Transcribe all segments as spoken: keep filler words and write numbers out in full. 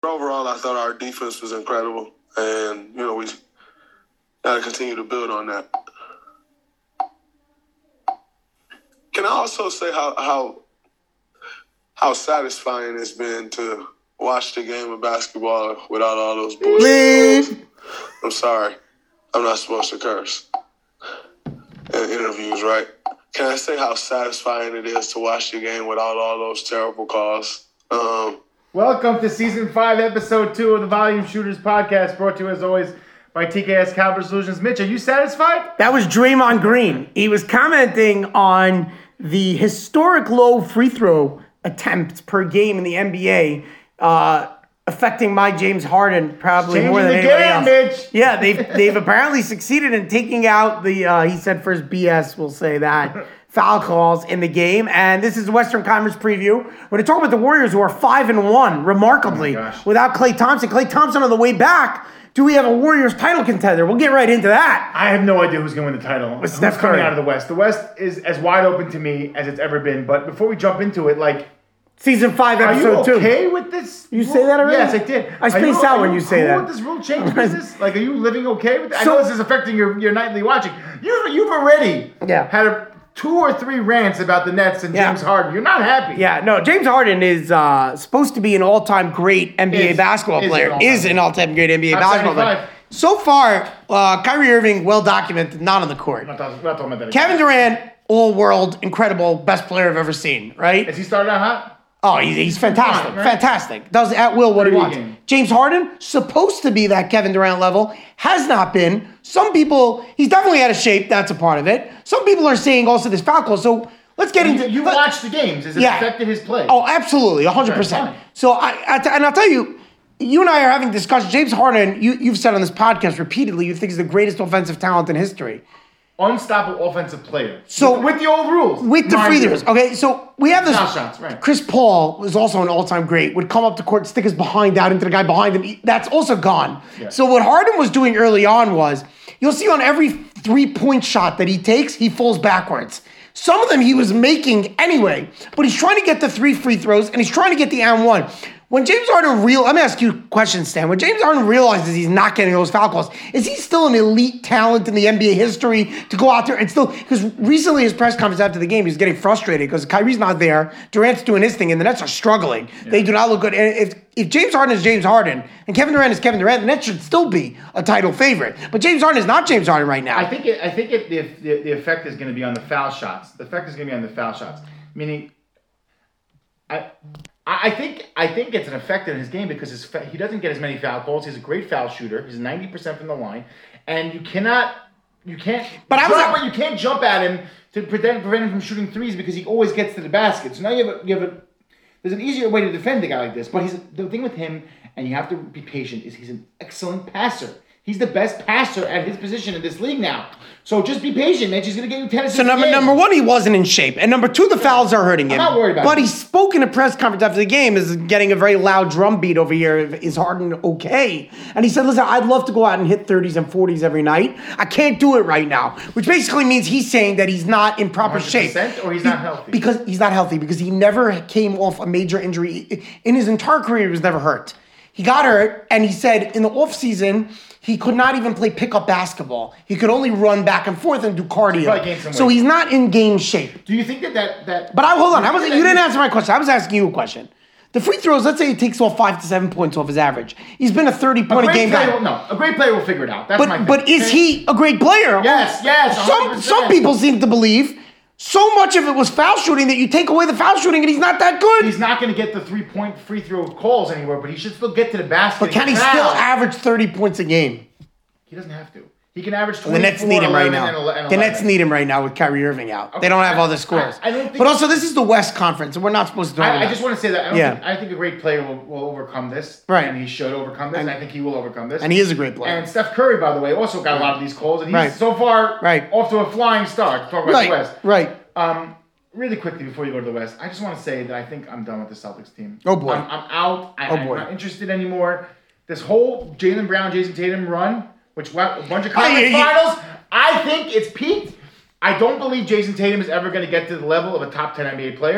Overall, I thought our defense was incredible, and, you know, we got to continue to build on that. Can I also say how how how satisfying it's been to watch the game of basketball without all those bullshit? I'm sorry. I'm not supposed to curse in interviews, right? Can I say how satisfying it is to watch the game without all those terrible calls? Um, Welcome to Season five, Episode two of the Volume Shooters Podcast, brought to you as always by T K S Caliber Solutions. Mitch, are you satisfied? That was Draymond Green. He was commenting on the historic low free throw attempts per game in the N B A, uh, affecting my James Harden probably Changing more than the anybody game, else. Mitch. Yeah, they've they've apparently succeeded in taking out the uh, he said first B S. We'll say that. Foul calls in the game, and this is the Western Conference preview. We're going to talk about the Warriors, who are five and one, remarkably, oh without Klay Thompson. Klay Thompson on the way back. Do we have a Warriors title contender? We'll get right into that. I have no idea who's going to win the title. With Who's Steph coming Curry. out of the West? The West is as wide open to me as it's ever been. But before we jump into it, like, Season five, are you episode two. okay with this? You rule? say that already? Yes, I did. I Are space you- out are when you say cool that. With this rule change business? Like, are you living okay with it? I So- know this is affecting your, your nightly watching. You've you've already Yeah. had a, two or three rants about the Nets and Yeah. James Harden. You're not happy. Yeah, no, James Harden is uh, supposed to be an all-time great N B A Is- basketball is player. an all-time Is an all-time great N B A I'm basketball player. seventy-five. So far, uh, Kyrie Irving, well documented, not on the court. I'm not talking, we're not talking about that. Kevin Durant, all-world, incredible, best player I've ever seen, right? Has he started out hot? Oh, he's, he's fantastic, Right. fantastic. Does at will what he What are wants. you getting? James Harden, supposed to be that Kevin Durant level, has not been. Some people, he's definitely out of shape. That's a part of it. Some people are saying also this foul call. So let's get You, into. you let- watched the games. Has it Yeah. affected his play? Oh, absolutely, one hundred Okay, percent. fine. So, I, I t- and I'll tell you, you and I are having discussions. James Harden, you, you've said on this podcast repeatedly, you think he's the greatest offensive talent in history. Unstoppable offensive player. So- with, with the old rules. With the Mind free you. throws. Okay, so we have this. Foul shots, right. Chris Paul was also an all-time great, would come up to court, stick his behind out into the guy behind him. That's also gone. Yeah. So what Harden was doing early on was, you'll see on every three-point shot that he takes, he falls backwards. Some of them he was making anyway, but he's trying to get the three free throws, and he's trying to get the and one. When James Harden real, let me ask you a question, Stan. When James Harden realizes he's not getting those foul calls, is he still an elite talent in the N B A history to go out there and still? Because recently his press conference after the game, he was getting frustrated because Kyrie's not there, Durant's doing his thing, and the Nets are struggling. Yeah. They do not look good. And if if James Harden is James Harden and Kevin Durant is Kevin Durant, the Nets should still be a title favorite. But James Harden is not James Harden right now. I think it, I think it, the, the the effect is going to be on the foul shots. The effect is going to be on the foul shots. Meaning, I. I think I think it's an effect in his game because his, he doesn't get as many foul calls. He's a great foul shooter. He's ninety percent from the line, and you cannot, you can't. But I was jump, at, you can't jump at him to prevent, prevent him from shooting threes because he always gets to the basket. So now you have a, you have a. There's an easier way to defend a guy like this. But he's the thing with him, and you have to be patient. Is he's an excellent passer. He's the best passer at his position in this league now. So just be patient, man. He's going to get you ten assists. So number a game. number one, he wasn't in shape, and number two, the fouls are hurting him. I'm not worried about But it. he spoke in a press conference after the game, is getting a very loud drum beat over here. Is Harden okay? And he said, "Listen, I'd love to go out and hit thirties and forties every night. I can't do it right now," which basically means he's saying that he's not in proper shape, one hundred percent or he's not healthy. because he's not healthy because he never came off a major injury in his entire career. He was never hurt. He got hurt, and he said in the offseason, he could not even play pickup basketball. He could only run back and forth and do probably cardio. gained some So weight. he's not in game shape. Do you think that that that? But I hold on. I was, think you that didn't answer my question. I was asking you a question. The free throws, let's say he takes off five to seven points off his average. He's been a A thirty-point a great game player guy. will, no, a great player will figure it out. That's my But thing. but is Okay? he a great player? Yes, yes, one hundred Some percent. some people seem to believe so much of it was foul shooting that you take away the foul shooting and he's not that good. He's not going to get the three-point free throw calls anywhere, but he should still get to the basket. But can he Foul. still average thirty points a game? He doesn't have to. He can average The twenty-four, Nets need him right eleven, now. and ele- and The eleven. Nets need him right now with Kyrie Irving out. Okay. They don't have all the scores. I- I don't think- but also, this is the West Conference, and we're not supposed to talk I, about I just want to say that I, don't Yeah. think, I think a great player will, will overcome this. Right. And he should overcome this, and, And- I think he will overcome this. And he is a great player. And Steph Curry, by the way, also got a lot of these calls, and he's Right. so far Right. off to a flying start. Talk about right, the West. right. Um, really quickly before you go to the West, I just want to say that I think I'm done with the Celtics team. Oh, boy. I'm, I'm out. I, Oh, I'm boy. not interested anymore. This whole Jaylen Brown, Jason Tatum run, which went a bunch of I- conference you- finals, I think it's peaked. I don't believe Jason Tatum is ever going to get to the level of a top ten N B A player.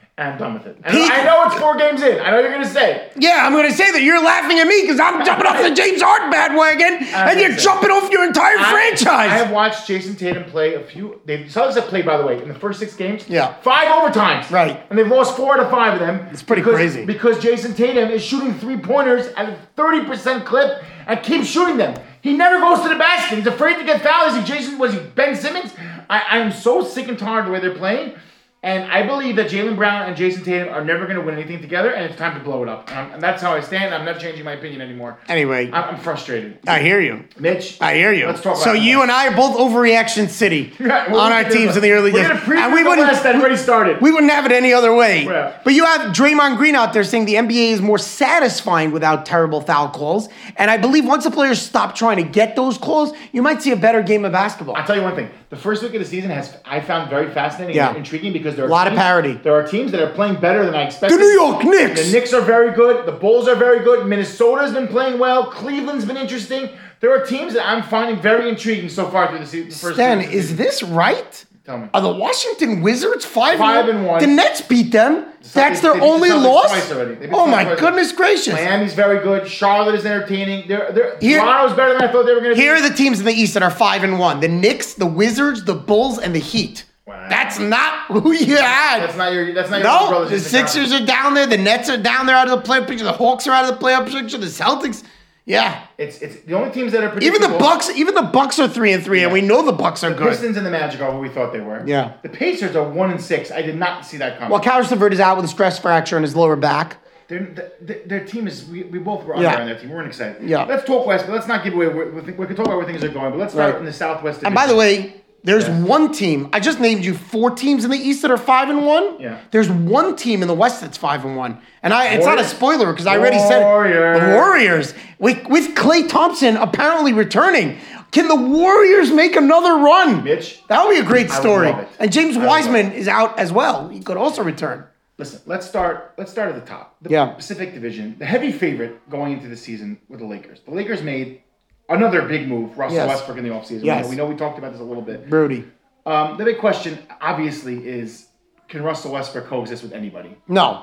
And I'm done with it. And I know it's four games in. I know you're going to say. Yeah, I'm going to say that you're laughing at me because I'm jumping off the James Harden bandwagon and you're jumping off your entire I, franchise. I have watched Jason Tatum play a few. They Celtics have played, by the way, in the first six games. Yeah. Five overtimes. Right. And they've lost four out of five of them. It's pretty because, crazy. Because Jason Tatum is shooting three-pointers at a thirty percent clip and keeps shooting them. He never goes to the basket. He's afraid to get fouled. Is he Jason? Was he Ben Simmons? I, I'm so sick and tired of the way they're playing. And I believe that Jaylen Brown and Jason Tatum are never going to win anything together, and it's time to blow it up. And, and that's how I stand. I'm not changing my opinion anymore. Anyway. I'm, I'm frustrated. I hear you. Mitch. I hear you. Let's talk about So it. you and I are both overreaction city Right, well, on we our can teams do in the early We're days. going to preview And we the wouldn't- West that already started. We wouldn't have it any other way. Yeah. But you have Draymond Green out there saying the N B A is more satisfying without terrible foul calls. And I believe once the players stop trying to get those calls, you might see a better game of basketball. I'll tell you one thing. The first week of the season has I found very fascinating Yeah. and intriguing because there are A lot of teams, parity. There are teams that are playing better than I expected. The New York Knicks. The Knicks are very good. The Bulls are very good. Minnesota's been playing well. Cleveland's been interesting. There are teams that I'm finding very intriguing so far through the, se- the first Stan, week of the is season. this right? Tell me. Are the Washington Wizards five, Five and one. The Nets beat them. That's They- their they beat the only Celtics loss? twice already. They beat Oh the my Celtics twice. goodness gracious. Miami's very good. Charlotte is entertaining. They're, they're, Here- Toronto's better than I thought they were going to be. Here are the teams in the East that are five and one: the Knicks, the Wizards, the Bulls, and the Heat. Wow. That's not who you had. That's not your. That's not your No, brothers. the Sixers are down there. The Nets are down there out of the playoff picture. The Hawks are out of the playoff picture. The Celtics, yeah. It's it's the only teams that are Even predictable. the Bucks, even the Bucks are three and three, and Yeah. we know the Bucks are The good. Pistons and the Magic are what we thought they were. Yeah. The Pacers are one and six. I did not see that coming. Well, Karis LeVert is out with a stress fracture in his lower back. Their, their, their team is. We, we both were Yeah. under on their team. We weren't excited. Yeah. Let's talk West, but let's not give away. Where, we, we can talk about where things are going, but let's start Right. in the Southwest. And by the Division. way, there's Yeah. one team. I just named you four teams in the East that are five and one. Yeah. There's one team in the West that's five and one, and I. It's not a Warriors? spoiler because I already said it. Warriors. The Warriors with with Klay Thompson apparently returning. Can the Warriors make another run? Mitch, That would be a great I would story. love it. And James I would love Wiseman is out as well. He could also return. listen. Let's start. Let's start at the top. The Yeah. Pacific Division, the heavy favorite going into the season with the Lakers. The Lakers made another big move. Russell Yes. Westbrook in the offseason. Yes. We know we talked about this a little bit. Brody. Um, the big question, obviously, is can Russell Westbrook coexist with anybody? No.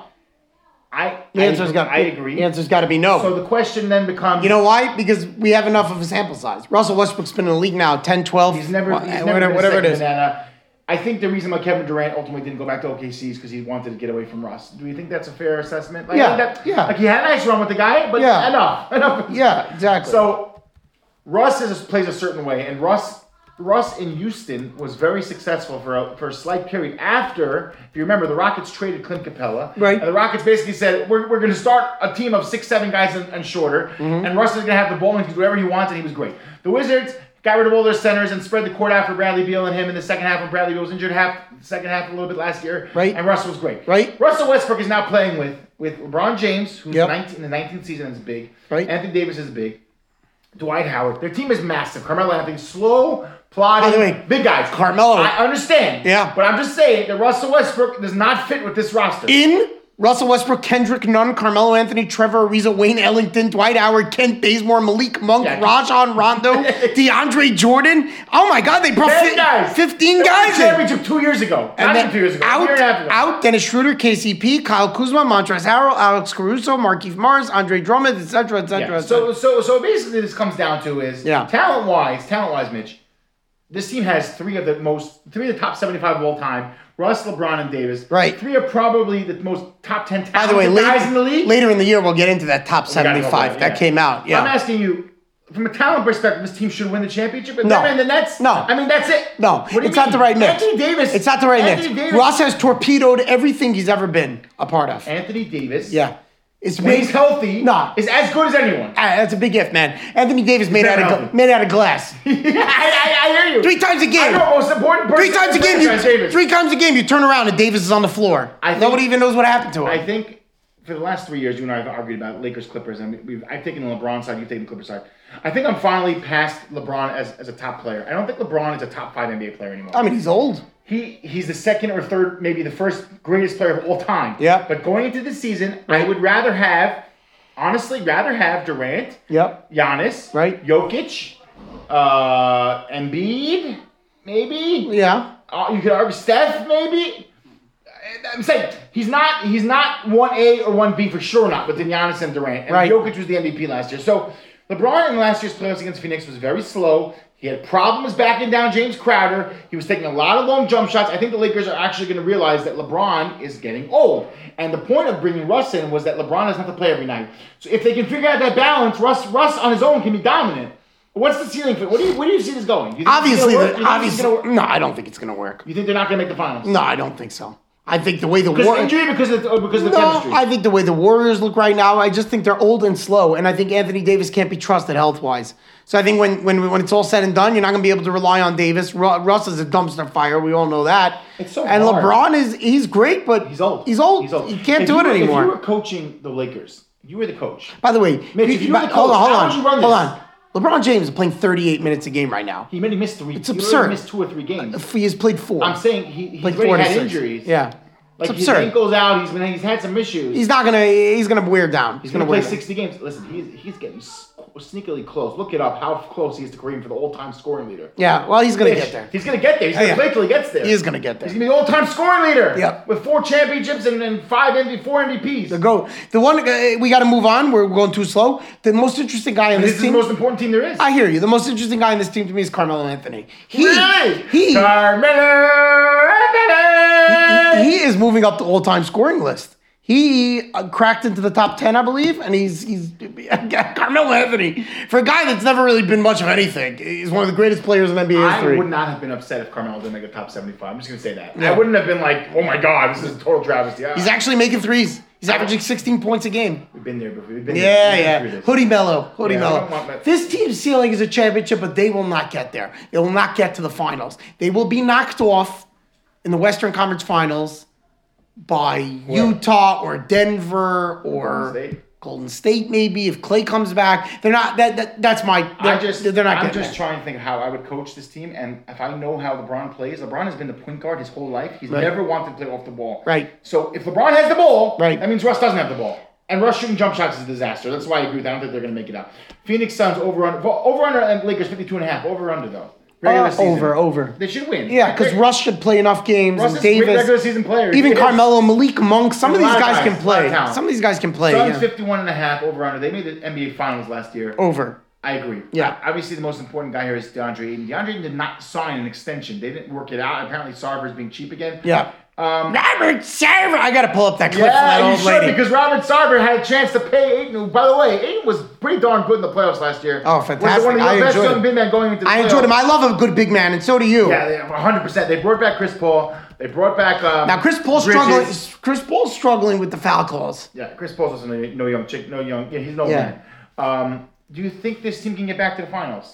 I The I answer's agree- got. I agree. The answer's got to be no. So the question then becomes, You know why? Because we have enough of a sample size. Russell Westbrook's been in the league now ten, twelve. he's never, wha- he's whatever, never been a whatever it second is. banana. I think the reason why Kevin Durant ultimately didn't go back to O K C is because he wanted to get away from Russ. Do you think that's a fair assessment? Like, Yeah, I think that, yeah. Like he had a nice run with the guy, but Yeah. enough, enough. Yeah, exactly. So Russ is, plays a certain way, and Russ Russ in Houston was very successful for a, for a slight period after, if you remember, the Rockets traded Clint Capella. Right. And the Rockets basically said, we're, we're going to start a team of six, seven guys and, and shorter, Mm-hmm. and Russ is going to have the ball and he can do whatever he wants, and he was great. The Wizards got rid of all their centers and spread the court out for Bradley Beal and him in the second half when Bradley Beal was injured half, second half a little bit last year. Right. And Russ was great. Right. Russell Westbrook is now playing with, with LeBron James, who's Yep. nineteen, in the nineteenth season is big. Right. Anthony Davis is big. Dwight Howard. Their team is massive. Carmelo Anthony, slow, plodding, By the way, big guys. Carmelo- I understand. Yeah. But I'm just saying that Russell Westbrook does not fit with this roster. In Russell Westbrook, Kendrick Nunn, Carmelo Anthony, Trevor Ariza, Wayne Ellington, Dwight Howard, Kent Bazemore, Malik Monk, Yeah. Rajon Rondo, DeAndre Jordan. Oh my God, they brought Ten fi- guys. fifteen They won guys the in. championship two years ago. And Not then even two years ago. a out, year and a half ago. out, Dennis Schroeder, K C P, Kyle Kuzma, Montrezl Harrell, Alex Caruso, Markieff Morris, Andre Drummond, et cetera, et cetera, Yeah. et cetera. So, so, so basically, this comes down to is Yeah. talent-wise, talent-wise, Mitch. This team has three of the most, three of the top seventy-five of all time. Russ, LeBron, and Davis. Right. Three are probably the most top ten talented By the way, guys later, in the league. later in the year, we'll get into that top We gotta go seventy-five. for it, That yeah. came out. Yeah. I'm asking you, from a talent perspective, this team should win the championship. But No. then the Nets, No. I mean, that's it. No, What do you it's not mean? the right mix. Anthony Davis. It's not the right Anthony mix. Davis, Ross has torpedoed everything he's ever been a part of. Anthony Davis. Yeah. It's When he's made, healthy, Nah. is as good as anyone. Ah, that's a big if, man. Anthony Davis made out Never of healthy. gla- made out of glass. I, I, I hear you. Three times a I game. know, most important person. Three times a in the game. You, franchise, Davis. three times a game. You turn around and Davis is on the floor. I think- Nobody even knows what happened to him. I think for the last three years, you and I have argued about Lakers Clippers, and we've I've taken the LeBron side, you've taken the Clippers side. I think I'm finally past LeBron as, as a top player. I don't think LeBron is a top five N B A player anymore. I mean, he's old. He he's the second or third, maybe the first greatest player of all time. Yeah. But going into this season, I would rather have, honestly, rather have Durant, Yep. Giannis, Right. Jokic, uh, Embiid, maybe. Yeah. Uh, you could argue Steph, maybe. I'm saying he's not he's not one A or one B for sure not, but then Giannis and Durant. And Right. Jokic was the M V P last year. So LeBron in last year's playoffs against Phoenix was very slow. He had problems backing down James Crowder. He was taking a lot of long jump shots. I think the Lakers are actually going to realize that LeBron is getting old. And the point of bringing Russ in was that LeBron doesn't have to play every night. So if they can figure out that balance, Russ Russ on his own can be dominant. What's the ceiling for? What do you where do you see this going? Do you think Obviously, it's gonna work? the, Do you think it's obviously, gonna work? no, I don't think it's going to work. You think they're not going to make the finals? No, I don't think so. I think the way the Because war- of injury, because of or because of the No, chemistry. I think the way the Warriors look right now, I just think they're old and slow, and I think Anthony Davis can't be trusted health wise. So I think when when when it's all said and done, you're not going to be able to rely on Davis. Ru- Russ is a dumpster fire. We all know that. It's so and hard. LeBron is he's great, but He's old. He's old. He's old. He can't If do you it were- anymore. If you were coaching the Lakers, you were the coach. By the way, Mitch, you- if you were you- the hold on, coach, hold how on, would you run hold this? on. LeBron James is playing thirty-eight minutes a game right now. He made he missed three. It's he absurd. literally missed two or three games. He has played four. I'm saying he he's Played already four to had six. injuries. Yeah, Like it's his absurd. ankle's out. He's been he's had some issues. He's not gonna. He's gonna wear down. He's He's, gonna, gonna, wear play down. sixty games. Listen, he's he's getting s- sneakily close. Look it up how close he is to Kareem for the all-time scoring leader. Yeah, well, he's gonna Mitch, get there. He's gonna get there. He's gonna Yeah. play till he gets there. He is gonna get there. He's gonna be the all-time scoring leader. Yep. With four championships and, and five M V, four M V Ps. The go. The one uh, we got to move on. We're going too slow. The most interesting guy in This this, is the team. most important team there is. I hear you. The most interesting guy in this team to me is Carmelo Anthony. He Really? he Carmelo Anthony. he is moving up the all-time scoring list. He uh, cracked into the top ten, I believe, and he's he's Carmelo Anthony for a guy that's never really been much of anything. He's one of the greatest players in N B A I history. would not have been upset if Carmelo didn't make the top seventy-five. I'm just gonna say that. Yeah. I wouldn't have been like, oh my god, this is a total travesty. He's actually making threes. He's averaging sixteen points a game. We've been there before. We've been Yeah, there. We've been yeah. through Hoodie Mellow. Hoodie Yeah, I Mellow. don't want that. This team's ceiling is a championship, but they will not get there. They will not get to the finals. They will be knocked off in the Western Conference Finals by Utah or Denver or Golden State. Golden State, maybe if Clay comes back. They're not. That, that that's my. I They're, just, they're not I'm getting just there. trying to think of how I would coach this team, and if I know how LeBron plays, LeBron has been the point guard his whole life. He's Right. never wanted to play off the ball. Right. So if LeBron has the ball, Right. that means Russ doesn't have the ball. And Russ shooting jump shots is a disaster. That's why I agree with that. I don't think they're going to make it out. Phoenix Suns over under over under and Lakers fifty-two and a half over under though. Regular Uh, season. over, over. They should win. Yeah, because Great- Russ should play enough games. Russ and is a great Davis, regular season player. even He hits- Carmelo, Malik Monk. Some of There's these a lot of guys can guys, a lot of play. talent. Some of these guys can play. Suns Yeah. fifty-one and a half over under. They made the N B A Finals last year. Over. I agree. Yeah. Obviously, the most important guy here is DeAndre Ayton. DeAndre Ayton did not sign an extension. They didn't work it out. Apparently, Sarver's being cheap again. Yeah. Um, Robert Sarver. I gotta pull up that clip from that yeah, you old should lady. because Robert Sarver had a chance to pay Ayton. Who, by the way, Ayton was pretty darn good in the playoffs last year. Oh, Was fantastic. one of the I best enjoyed young him. big men going into the I playoffs. enjoyed him. I love a good big man, and so do you. Yeah, they, one hundred percent. They brought back Chris Paul. They brought back um, Now Chris Paul's Bridges. struggling. Chris Paul's struggling with the foul calls. Yeah, Chris Paul's also no, no young chick, no young. Yeah, he's no Yeah. man. Um, do you think this team can get back to the finals?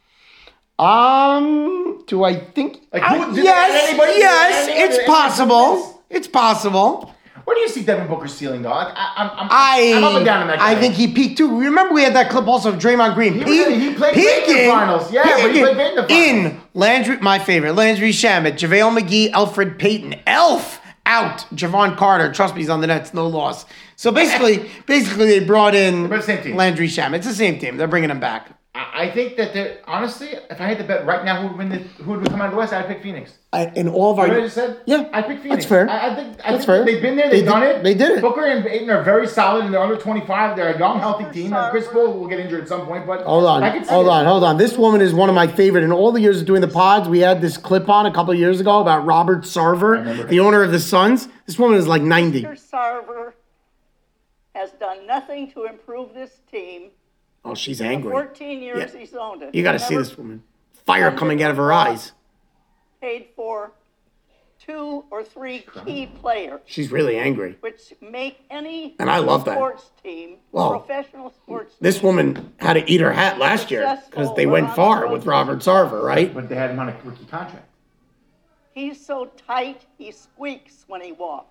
Um, do I think? Like, who- I- did they yes, add anybody? yes, Did they add it's anybody? possible. It's possible. Where do you see Devin Booker's ceiling, though? Like, I, I'm, I'm, I, I'm up and down in that guy. I think he peaked too. Remember, we had that clip also of Draymond Green. He Peak- was- he played great in the finals. Yeah, but he peaking played great in the finals. In Landry, my favorite, Landry Shamet, JaVale McGee, Alfred Payton, Elf out, Javon Carter. Trust me, he's on the Nets, no loss. So basically, basically they brought in They're the same team. Landry Shamet. It's the same team. They're bringing him back. I, I think that they're honestly, if I had to bet right now who would win the, who would come out of the West, I'd pick Phoenix. I, in all of our, You know what I just said? yeah, I pick Phoenix. That's fair. I, I think, I That's think fair. they've been there, They they've done did- it. they did it. Booker and Ayton are very solid, and they're under twenty-five. They're a young, healthy team. And Chris Paul will get injured at some point, but Hold on, I can see hold it. on, hold on. This woman is one of my favorite. In all the years of doing the pods, we had this clip on a couple of years ago about Robert Sarver, remember. the owner of the Suns. This woman is like ninety. Mister Sarver has done nothing to improve this team. Oh, she's The angry. fourteen years Yeah. he's owned it. You got to see Never this woman. Fire coming out of her eyes. Paid for two or three key players, She's really angry. which make any And I love that. sports team, Well, professional sports This team, woman had to eat her hat last year because they went far with Robert Sarver, right? But they had him on a rookie contract. he's so tight he squeaks when he walks.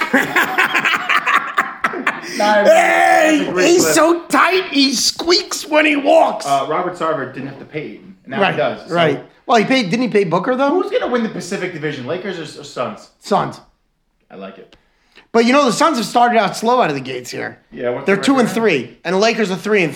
Hey, he's so tight he squeaks when he walks. Uh, Robert Sarver didn't have to pay Ayton. Now right, he does. So right. Well, he paid. Didn't he pay Booker though? Who's going to win the Pacific Division, Lakers or, or Suns? Suns. I like it. But you know the Suns have started out slow out of the gates here. Yeah, what's They're the two and record? three, and the Lakers are three and three.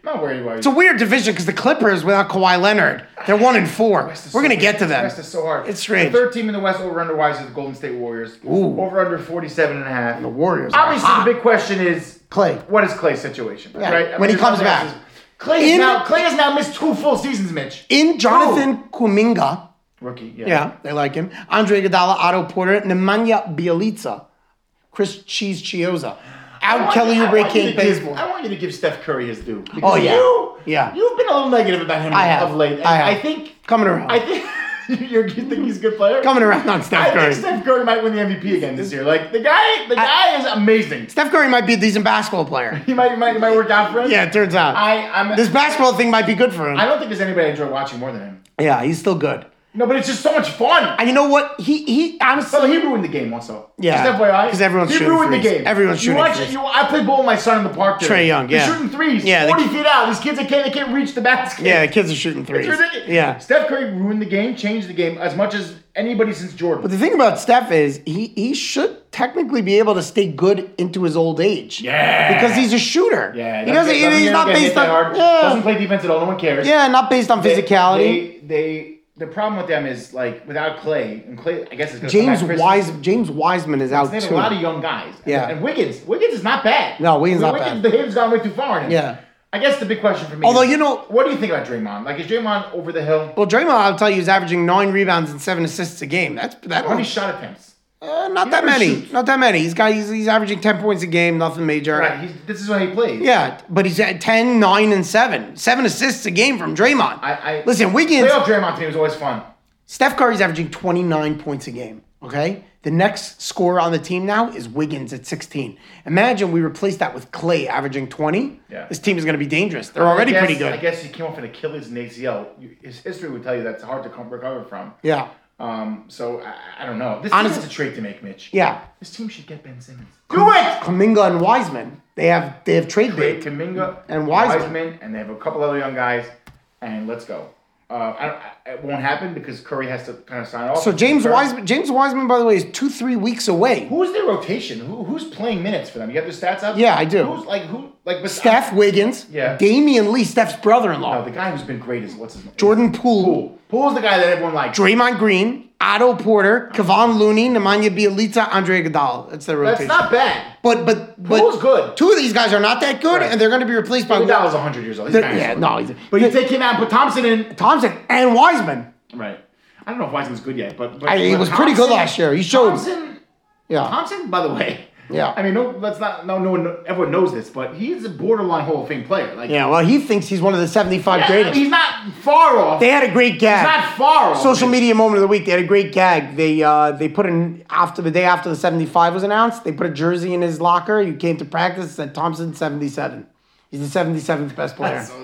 not worried about it. It's a weird division because the Clippers without Kawhi Leonard, they're one and four. We're so gonna get to The them. West is so hard. It's strange. The third team in the West over under wise is the Golden State Warriors. Ooh. Over under forty-seven and a half. The Warriors. are Obviously, hot. the big question is Clay. What is Clay's situation? Yeah, Right? I when he there's comes nothing back. else. Clay, In- is now, Clay has now missed two full seasons, Mitch. In Jonathan Kuminga, Rookie, yeah. yeah, they like him. Andre Iguodala, Otto Porter, Nemanja Bjelica, Chris Cheese Chioza. I Out want- Kelly I Oubre want you to King give- baseball. I want you to give Steph Curry his due. Because Oh, yeah. You, Yeah. You've been a little negative about him I have. of late. And I have. I think. Coming around. I think. You're, you think he's a good player? Coming around on Steph I Curry. think Steph Curry might win the M V P again this year. Like the guy, the guy is amazing. Steph Curry might be a decent basketball player. He might, he might, he might work out for him. Yeah, it turns out. I, I'm. This basketball thing might be good for him. I don't think there's anybody I enjoy watching more than him. Yeah, he's still good. No, but it's just so much fun. And you know what? He he honestly. So he ruined the game also. Yeah, Just F Y I. 'cause everyone's he shooting ruined threes. the game. Everyone's you shooting watch threes. It, you, I played ball with my son in the park today. Trae Young, They're yeah. shooting threes. Yeah, they- forty feet out. These kids, they can't, they can't reach the basket. Yeah, the kids are shooting threes. It's ridiculous. Yeah. Steph Curry ruined the game, changed the game as much as anybody since Jordan. But the thing about Steph is he he should technically be able to stay good into his old age. Yeah. Because he's a shooter. yeah, He doesn't. doesn't he's get- not doesn't get based hit on. that hard. Yeah. Doesn't play defense at all. No one cares. Yeah, not based on They- physicality. They, they the problem with them is like without Clay and Clay. I guess it's gonna James come back Wise James Wiseman is out They have too. a lot of young guys. Yeah. And, and Wiggins. Wiggins is not bad. No, Wiggins not Wiggins, bad. The hate's gone way too far on him. Yeah. I guess the big question for me Although, is, you know- what do you think about Draymond? Like, is Draymond over the hill? Well, Draymond, I'll tell you, is averaging nine rebounds and seven assists a game. That's that. How many shot attempts? Uh, not He that never many. shoots. Not that many. He's got. He's, he's averaging ten points a game. Nothing major. Right. He's, this is when he plays. Yeah, but he's at ten, nine, and seven. Seven assists a game from Draymond. I, I Listen, Wiggins. Playoff Draymond to me was always fun. Steph Curry's averaging twenty-nine points a game. Okay, the next scorer on the team now is Wiggins at sixteen. Imagine we replace that with Clay averaging twenty. Yeah. This team is going to be dangerous. They're I already guess- pretty good. I guess he came off an Achilles and A C L. You- His history would tell you that's hard to come, recover from. Yeah, Um, so I, I don't know. This Honestly- team has a trade to make, Mitch. yeah. This team should get Ben Simmons. Do it. Kuminga and Wiseman. They have they have trade Trade bait. Kuminga And Wiseman. and they have a couple other young guys, and let's go. Uh, I don't, I, it won't happen because Curry has to kind of sign off. So James Curry- Wiseman, James Wiseman, by the way, is two three weeks away. Who's their rotation? Who, who's playing minutes for them? You got the stats up? Yeah, I do. Who's like who? Like bes- Steph Wiggins, Yeah. Damian Lee, Steph's brother-in-law, No, the guy who's been great is what's his name? Jordan Poole, Poole. Poole's the guy that everyone likes. Draymond Green, Otto Porter, Kevon Looney, Nemanja Bjelica, Andre Iguodala. That's their That's rotation. not bad. But but but Poole's good. Two of these guys are not that good, Right. and they're going to be replaced by Iguodala's one hundred years old. He's They're- dinosaur. yeah, no, he's- But you take him out and put Thompson in. Thompson and Wiseman. Right. I don't know if Wiseman's good yet, but, but I, he but was pretty good Thompson- last year. He showed. Thompson, Yeah, Thompson, by the way. Yeah. I mean, no, let's not. No, no one. Everyone knows this, but he's a borderline Hall of Fame player. Like, yeah. Well, he thinks he's one of the seventy-five yeah, I greatest. mean, he's not far off. They had a great gag. He's not far off. Social media moment of the week. They had a great gag. They uh, they put in after the day after the seventy-five was announced. They put a jersey in his locker. He came to practice. Said Thompson seventy-seven. He's the seventy-seventh best player. So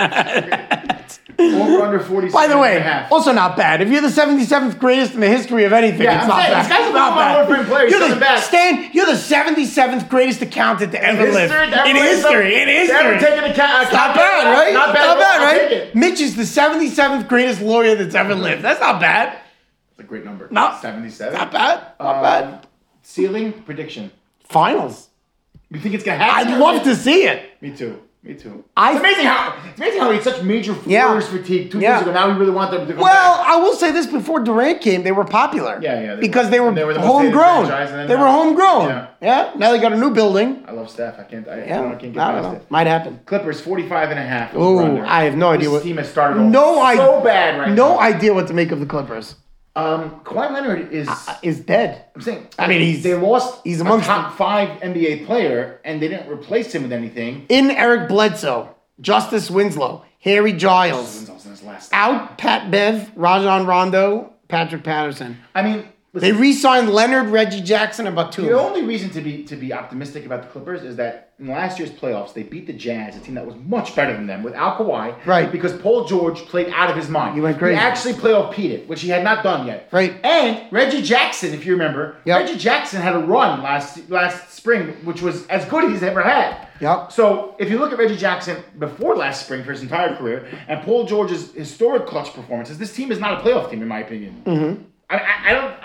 that's- Over under forty-seven By the way, and a half. also not bad. If you're the seventy-seventh greatest in the history of anything, Yeah, it's I'm not saying, bad. this guy's a It's not number one bad. Hall of Fame player. He's You're something the, bad. Stan, you're the seventy-seventh greatest accountant to ever history, live. that In was history. In They haven't history. taken a ca- a It's not cap- bad, right? Not bad, Not bad, I'll right? take it. Mitch is the seventy-seventh greatest lawyer that's ever lived. That's not bad. It's a great number. Not- seventy-seven. Not bad. Not Um, bad. Ceiling prediction. Finals. You think it's gonna happen? I'd love to see it. Me too. Me too. I- it's amazing how it's amazing how he had such major Yeah. Warriors fatigue two Yeah. years ago. Now we really want them to come Well, back. I will say this: before Durant came, they were popular. Yeah, yeah, they because were. they were, And they were the most hated homegrown. franchise, and then They now- were homegrown. Yeah. Yeah. Now they got a new building. I love Steph. I can't. I, Yeah. I, don't, I can't get I past don't know. it. Might happen. Clippers forty-five and a half. Ooh, over-under. I have no idea This what- team has started off No so idea. bad right No now. idea what to make of the Clippers. Um, Kawhi Leonard is. Is dead. I'm saying. I mean, he's- they lost. he's a amongst top five N B A player, and they didn't replace him with anything. In Eric Bledsoe, Justice Winslow, Harry Giles, That was his last. out Pat Bev, Rajon Rondo, Patrick Patterson. I mean, They listen, re-signed Leonard, Reggie Jackson, and Batum. the only reason to be to be optimistic about the Clippers is that in last year's playoffs they beat the Jazz, a team that was much better than them without Kawhi. Right. Because Paul George played out of his mind. He went crazy. He actually playoff Pete'd, which he had not done yet. Right. And Reggie Jackson, if you remember, Yep. Reggie Jackson had a run last last spring, which was as good as he's ever had. Yep. So if you look at Reggie Jackson before last spring for his entire career and Paul George's historic clutch performances, this team is not a playoff team in my opinion. Mm-hmm. I, I, I don't.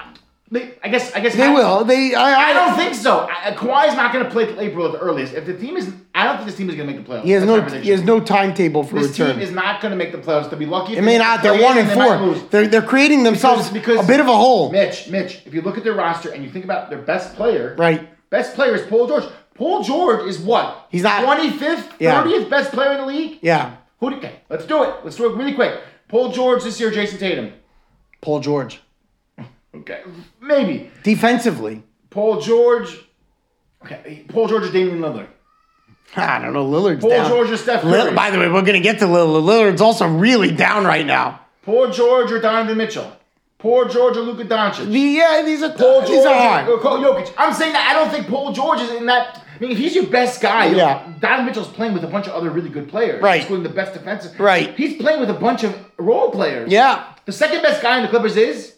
They, I guess. I guess They will. They. I, I, I don't think so. I, Kawhi's not going to play till April at the earliest. If the team is, I don't think this team is going to make the playoffs. He has That's no. my prediction. He has no timetable for This return. team is not going to make the playoffs. They'll be lucky. If I mean, out they're one and four. They're they're creating themselves Because, because a bit of a hole. Mitch, Mitch, if you look at their roster and you think about their best player, Right. Best player is Paul George. Paul George is what? He's not- twenty-fifth, Yeah. thirtieth best player in the league. Yeah. Who? Do, okay, let's do it. Let's do it really quick. Paul George this year, Jason Tatum. Paul George. Okay, maybe Defensively. Paul George. Okay, Paul George is Damian Lillard. I don't know. Lillard's Paul down. George is Steph Curry. Lill- By the way, we're gonna get to Lillard. Lillard's also really down right now. Paul George or Donovan Mitchell. Paul George or Luka Doncic. The, yeah, these are Paul these George are hard. or Jokic. I'm saying that I don't think Paul George is in that. I mean, if he's your best guy, Yeah. Donovan Mitchell's playing with a bunch of other really good players. Right. Including the best defensive. Right. He's playing with a bunch of role players. Yeah. The second best guy in the Clippers is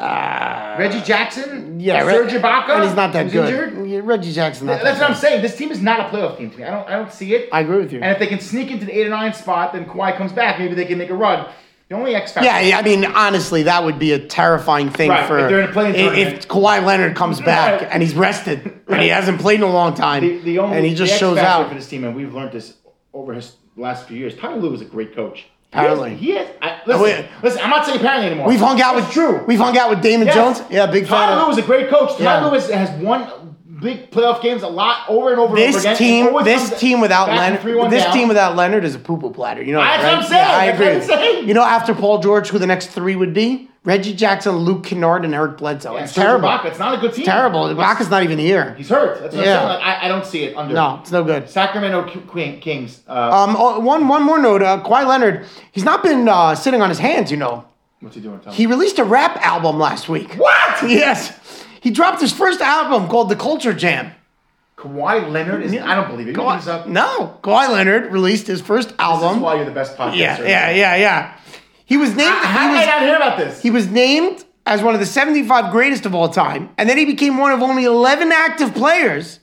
Uh, Reggie Jackson. yeah, Serge Reg- Ibaka. and he's not that who's good. injured. Yeah, Reggie Jackson. Not That's that what I'm good. saying. This team is not a playoff team to me. I don't. I don't see it. I agree with you. And if they can sneak into the eight or nine spot, then Kawhi comes back. Maybe they can make a run. The only X factor. Yeah, yeah, I mean, honestly, that would be a terrifying thing Right, for if they're in a play-in if, tournament. if Kawhi Leonard comes back Right. and he's rested and he hasn't played in a long time, The, the only and he just the X shows factor out. for this team, and we've learned this over his last few years. Tyler Lue was a great coach. Apparently. he is. He is I, listen, wait. listen, I'm not saying apparently anymore. We've hung out It's with true. We've hung out with Damon Yes. Jones. Yeah, big fan. Tyler Lue of- was a great coach. Yeah. Tyler Lue has, has won big playoff games a lot over and over and over This again. team, Always this comes team without back from Leonard, three one this down. team without Leonard is a poo poo platter. You know That's that, right? what I'm saying. Yeah, I That's agree. what I'm with you. saying. You know, after Paul George, who the next three would be? Reggie Jackson, Luke Kennard, and Eric Bledsoe. Yeah, it's Serge terrible. Ibaka, it's not a good team. Terrible. Ibaka's not even here. He's hurt. That's what Yeah. I'm saying. Like, I, I don't see it under. No, it's no good. Sacramento K- Queen, Kings. Uh, Um, oh, one one more note. Uh, Kawhi Leonard, he's not been uh, sitting on his hands. You know, what's he doing? Tell me. he released a rap album last week. What? Yes, he dropped his first album called The Culture Jam. Kawhi Leonard is. I don't believe it. You making this up? No, Kawhi Leonard released his first This album. is why you're the best podcaster. yeah, yeah, yeah, yeah. He was named. How he did I was, not hear about this? He was named as one of the seventy-five greatest of all time, and then he became one of only eleven active players.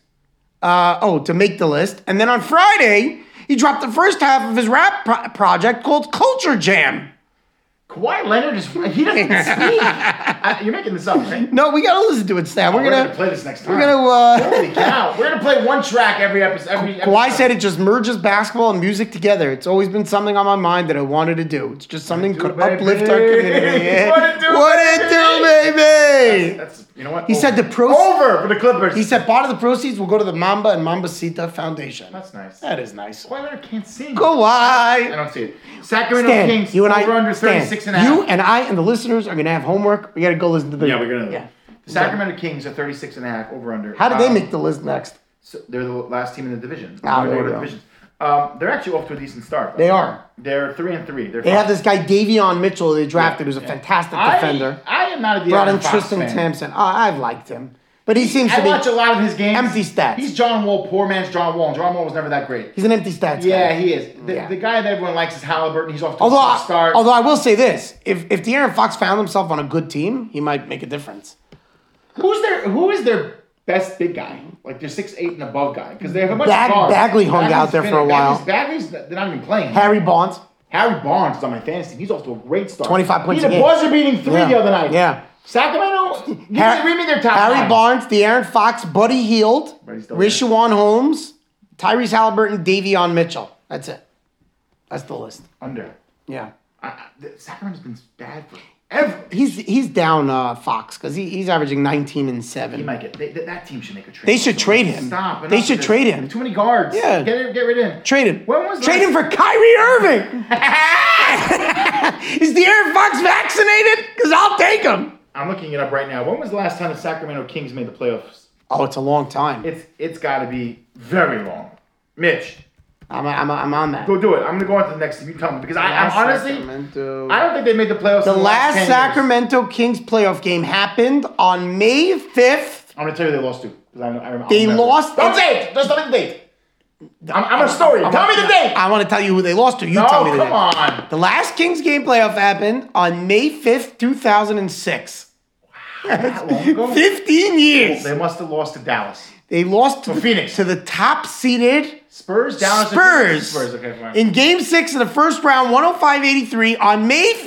Uh, oh, to make the list. And then on Friday, he dropped the first half of his rap pro- project called Culture Jam. Kawhi Leonard is. He doesn't speak. I, you're making this up, right? No, we gotta listen to it, Stan. Oh, we're, gonna, play this next time. We're gonna. Uh, Holy cow! We're gonna play one track every episode. Every Kawhi episode. said it just merges basketball and music together. It's always been something on my mind that I wanted to do. It's just something do could it, baby. uplift our community. Yeah. What it do, What it do, baby? That's you know what. He said the pros- over for the Clippers. He said part of the proceeds will go to the Mamba and Mambasita Foundation. that's nice. That is nice. Kawhi Leonard can't sing. I Kawhi. don't see it. Sacramento Stan, Kings. you and I, over under Stan, thirty-six and a half. you and I and the listeners are gonna have homework. We gotta go listen to the. Yeah, we're gonna. Yeah. The Sacramento Kings are thirty-six and a half over under. How did they Um, make the list next? So they're the last team in the division. Ah, They're there in you the go. divisions. Um, they're actually off to a decent start. They are. They're three and three. They're They fine. have this guy Davion Mitchell they drafted, who's a Yeah. fantastic I, defender. I am not a De'Aaron Brought in Fox Tristan fan. Thompson. Oh, I've liked him, but he seems I to be. watch a lot of his games. empty stats. He's John Wall, poor man's John Wall. And John Wall was never that great. He's an empty stats Yeah, guy. he is. The, Yeah. the guy that everyone likes is Halliburton. He's off to Although, a I, good start. although I will say this: if if De'Aaron Fox found himself on a good team, he might make a difference. Who's their Who is their best big guy? Like their six eight and above guy? Because they have a bunch Bag- of guards. Bagley hung Bagley's out there for a finished. while. Bagley's, Bagley's they're not even playing. Harry Barnes, Harry Barnes is on my fantasy team. He's off to a great start. twenty-five points He a had a game. buzzer beating three Yeah. the other night. Yeah. Sacramento. Give Har- me, read me their top Harry five. Barnes, De'Aaron Fox, Buddy Hield, But he's still there. Rishawan Holmes, Tyrese Halliburton, Davion Mitchell. That's it. That's the list. Under. Yeah. I, I, the- Sacramento's been bad forever. He's he's down uh, Fox because he, he's averaging nineteen and seven. He might get. They, that- that team should make a trade. They should trade him. Stop. They enough should of this. trade him. Too many guards. Yeah. Get it, get rid of him. Trade him. When was Trade last- him for Kyrie Irving. Is De'Aaron Fox vaccinated? Because I'll take him. I'm looking it up right now. When was the last time the Sacramento Kings made the playoffs? Oh, it's a long time. It's it's got to be very long. Mitch, I'm, I'm, I'm on that. go do it. I'm gonna go on to the next team. You tell me because I, I'm Last honestly Sacramento. I don't think they made the playoffs. The in the last ten years. Sacramento Kings playoff game happened on May fifth. I'm gonna tell you they lost to because I, I remember. They I'll remember. lost- Don't say it. Just tell me the date. I'm, I'm a story. I tell me want- the date. I want to tell you who they lost to. You no, tell me the come date. on. The last Kings game playoff happened on May fifth, two thousand six. That long ago? fifteen years. They must have lost to Dallas. They lost to, To Phoenix. to the top seeded Spurs, Dallas, or Spurs Spurs. Okay, fine. in game six of the first round, one oh five eighty-three on May fifth,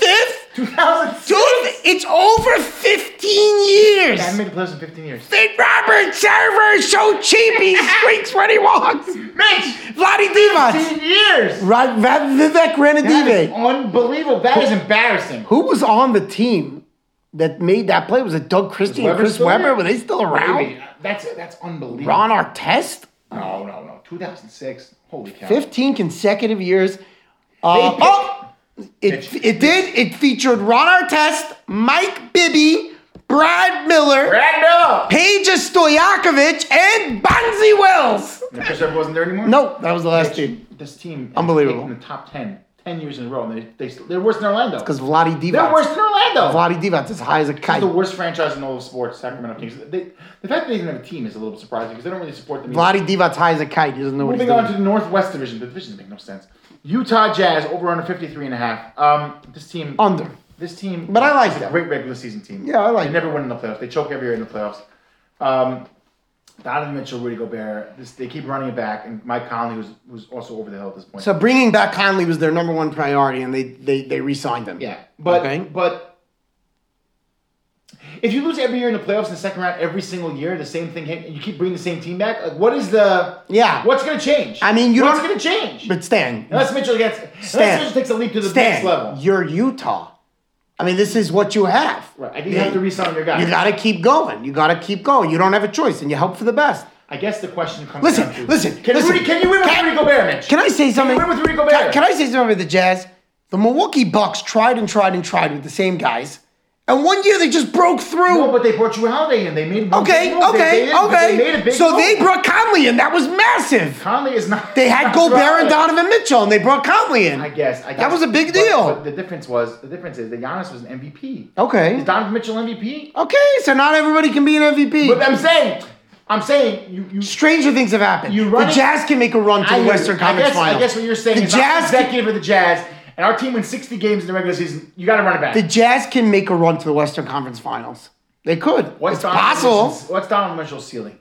two thousand six. Dude, it's over fifteen years. I haven't made the playoffs in fifteen years. Sid Robert Server is so cheap, he squeaks when he walks. Mitch! Vlade Divac. fifteen years! Right, Vivek That is Ranadive. unbelievable. That is embarrassing. Who was on the team that made that play? Was it Doug Christie and Weber Chris still Webber? there? Were they still around? Wait, wait, That's, that's unbelievable. Ron Artest? No, no, no. two thousand six. Holy cow. fifteen consecutive years. Uh, They picked- oh, it, Mitch. it did. It featured Ron Artest, Mike Bibby, Brad Miller, Brad Miller! Peja Stojakovic, and Bonzi Wells. And Chris Webber wasn't there anymore? No, that was the last Mitch, team. This team is Unbelievable. in the top ten. ten years in a row. And they, they, they're worse than Orlando. Because Vlade Divac. They're worse than Orlando. Vlade Divac's as high as a It's kite. the worst franchise in all of sports, Sacramento Kings. They, the fact that they didn't have a team is a little surprising because they don't really support them. Vlade Divac's high as a kite. He doesn't know what he's Moving on doing. to the Northwest Division. The divisions make no sense. Utah Jazz over under fifty-three and a half. Um, this team Under. This team, But I like is a them. great regular season team. Yeah, I like They never win in the playoffs. They choke every year in the playoffs. Um, Donovan Mitchell, Rudy Gobert. This, they keep running it back, and Mike Conley was was also over the hill at this point. So bringing back Conley was their number one priority, and they they they re-signed him. yeah, but Okay. but if you lose every year in the playoffs in the second round every single year, the same thing, and you keep bringing the same team back, like what is the Yeah. What's going to change? I mean, you what's don't- going to change? But Stan, unless Mitchell gets unless Stan, Mitchell takes a leap to the Stan, next level. you're Utah. I mean, this is what you have. Right, I think you have to re-sign your guy. You got to keep going. You got to keep going. You don't have a choice, and you hope for the best. I guess the question comes Listen, down to listen, Can, listen. Rudy, can you win with Can- Rudy Gobert, Mitch? Can I say something? Can you win with Rudy Gobert? Can, can I say something with the Jazz? The Milwaukee Bucks tried and tried and tried with the same guys, and one year they just broke through. No, but they brought Drew Holiday in. They made one okay, big move. okay, they, they, okay. They made a big so move. they brought Conley in. That was massive. Conley is not. They had not Gobert Drew and Holiday. Donovan Mitchell, and they brought Conley in. I guess. I guess. That was a big but- deal. But the difference was the difference is that Giannis was an M V P. Okay. Is Donovan Mitchell M V P? Okay, so not everybody can be an M V P. But I'm saying, I'm saying you. you Stranger things have happened. You the run it- Jazz can make a run to I the hear Western you. Conference I guess, Finals. I guess what you're saying the is Jazz I'm can, executive of the Jazz, and our team wins sixty games in the regular season. You got to run it back. the Jazz can make a run to the Western Conference Finals. They could. What's it's Donovan possible. Mitchell's- What's Donovan Mitchell's ceiling?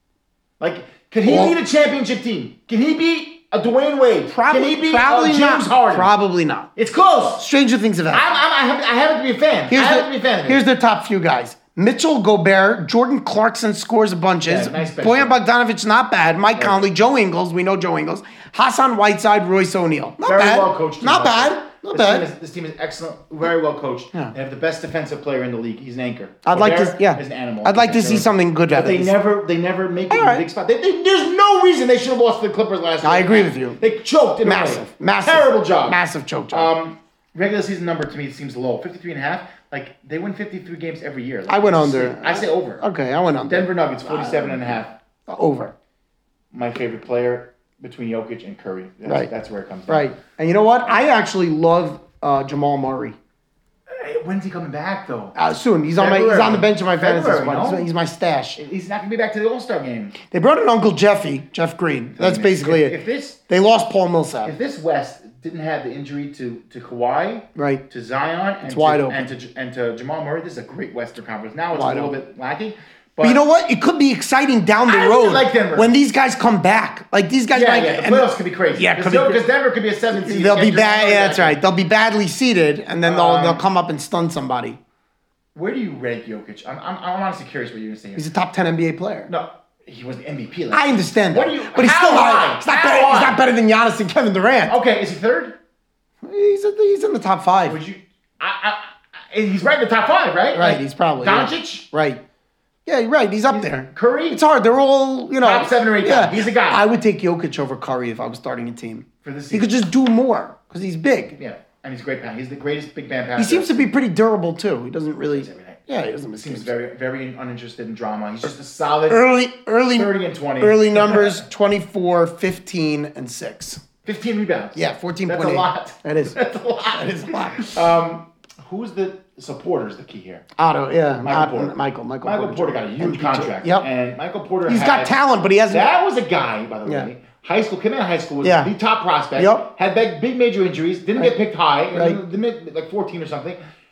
Like, can he Well- lead a championship team? Can he beat a Dwayne Wade? Probably, can he beat probably uh, James not. Harden? Probably not. It's close. Stranger things have I'm, happened. I'm, I, have, I happen to be a fan. Here's I happen the, to be a fan of it. here's the top few guys. Mitchell, Gobert, Jordan Clarkson scores a bunches. Yeah, nice bench Boyan there. Bogdanovic, not bad. Mike Right. Conley, Joe Ingles, we know Joe Ingles. Hassan Whiteside, Royce O'Neal. Not Very bad. well coached. team, Not by the bad. way. Not this bad. Team is, this team is excellent. Very well coached. Yeah. They have the best defensive player in the league. He's an anchor. I'd like to- Gobert yeah. is an animal. I'd like to see something good out But of they this. never, they never make it All in right. the big spot. They, they, there's no reason they should have lost to the Clippers last year. I agree with you. They choked in a Massive. way. Massive. Terrible job. Massive choke job. Um, regular season number to me seems low. fifty-three and a half. Like, they win fifty-three games every year. Like, I went it's- under. I say over. okay, I went on. Denver Nuggets, forty-seven and a half. Over. My favorite player between Jokic and Curry. That's, Right. That's where it comes down. Right. And you know what? I actually love uh, Jamal Murray. Hey, when's he coming back, though? Uh, soon. He's on my he's February. on the bench of my fantasy February, squad. no? He's, he's my stash. He's not going to be back to the All-Star game. They brought in Uncle Jeffy, Jeff Green. That's If- basically if, it. If this, They lost Paul if Millsap. this West didn't have the injury to, to Kawhi, Right. to Zion, and, It's to, wide open. and to and to Jamal Murray, this is a great Western Conference. Now it's Wide a little open. bit lacking. But But you know what? It could be exciting down the I road really like Denver. when these guys come back. Like these guys yeah, might yeah, the and playoffs could be crazy. Yeah, because could be cra- Denver could be a seven seed. They'll and be Jamal bad. Murray Yeah, that's back. right. They'll be badly seated, and then they'll Um, they'll come up and stun somebody. Where do you rank Jokic? I'm, I'm, I'm honestly curious what you're going to say here. He's a top ten N B A player. No, he was the M V P. Last I understand that, What do you- but he's how still high? high. He's not, How better, he's high? not better than Giannis and Kevin Durant. Okay, is he third? He's at the, he's in the top five. Would you? I, I, I, he's right in the top five, right? Right, Like, he's probably yeah. Doncic, Right. Yeah, you're right. He's up there. Curry. It's hard. They're all, you know. Top seven or eight Yeah. guy. He's the guy. I would take Jokic over Curry if I was starting a team. For this He could just do more because he's big. Yeah, and he's a great passer. He's the greatest big man passer. He seems to be pretty durable too. He doesn't really. every night. Yeah, he doesn't miss Seems games. very, very uninterested in drama. He's just a solid Early, early, thirty and twenty. early numbers: twenty-four, fifteen, and six. fifteen rebounds. Yeah, fourteen That's point eight. a lot. That is. That's a lot. That is a lot. Um, who's the supporter is the key here. Otto, yeah, Michael Otto- Porter. Michael, Michael, Michael Porter got a huge M P J. contract. Yep. And Michael Porter He's had, got talent, but he hasn't. That was a guy, by the Yeah. way. High school, came out of high school, was Yeah. the top prospect. Yep. Had big, big major injuries, didn't Right. get picked high, Right. the mid, like fourteen or something.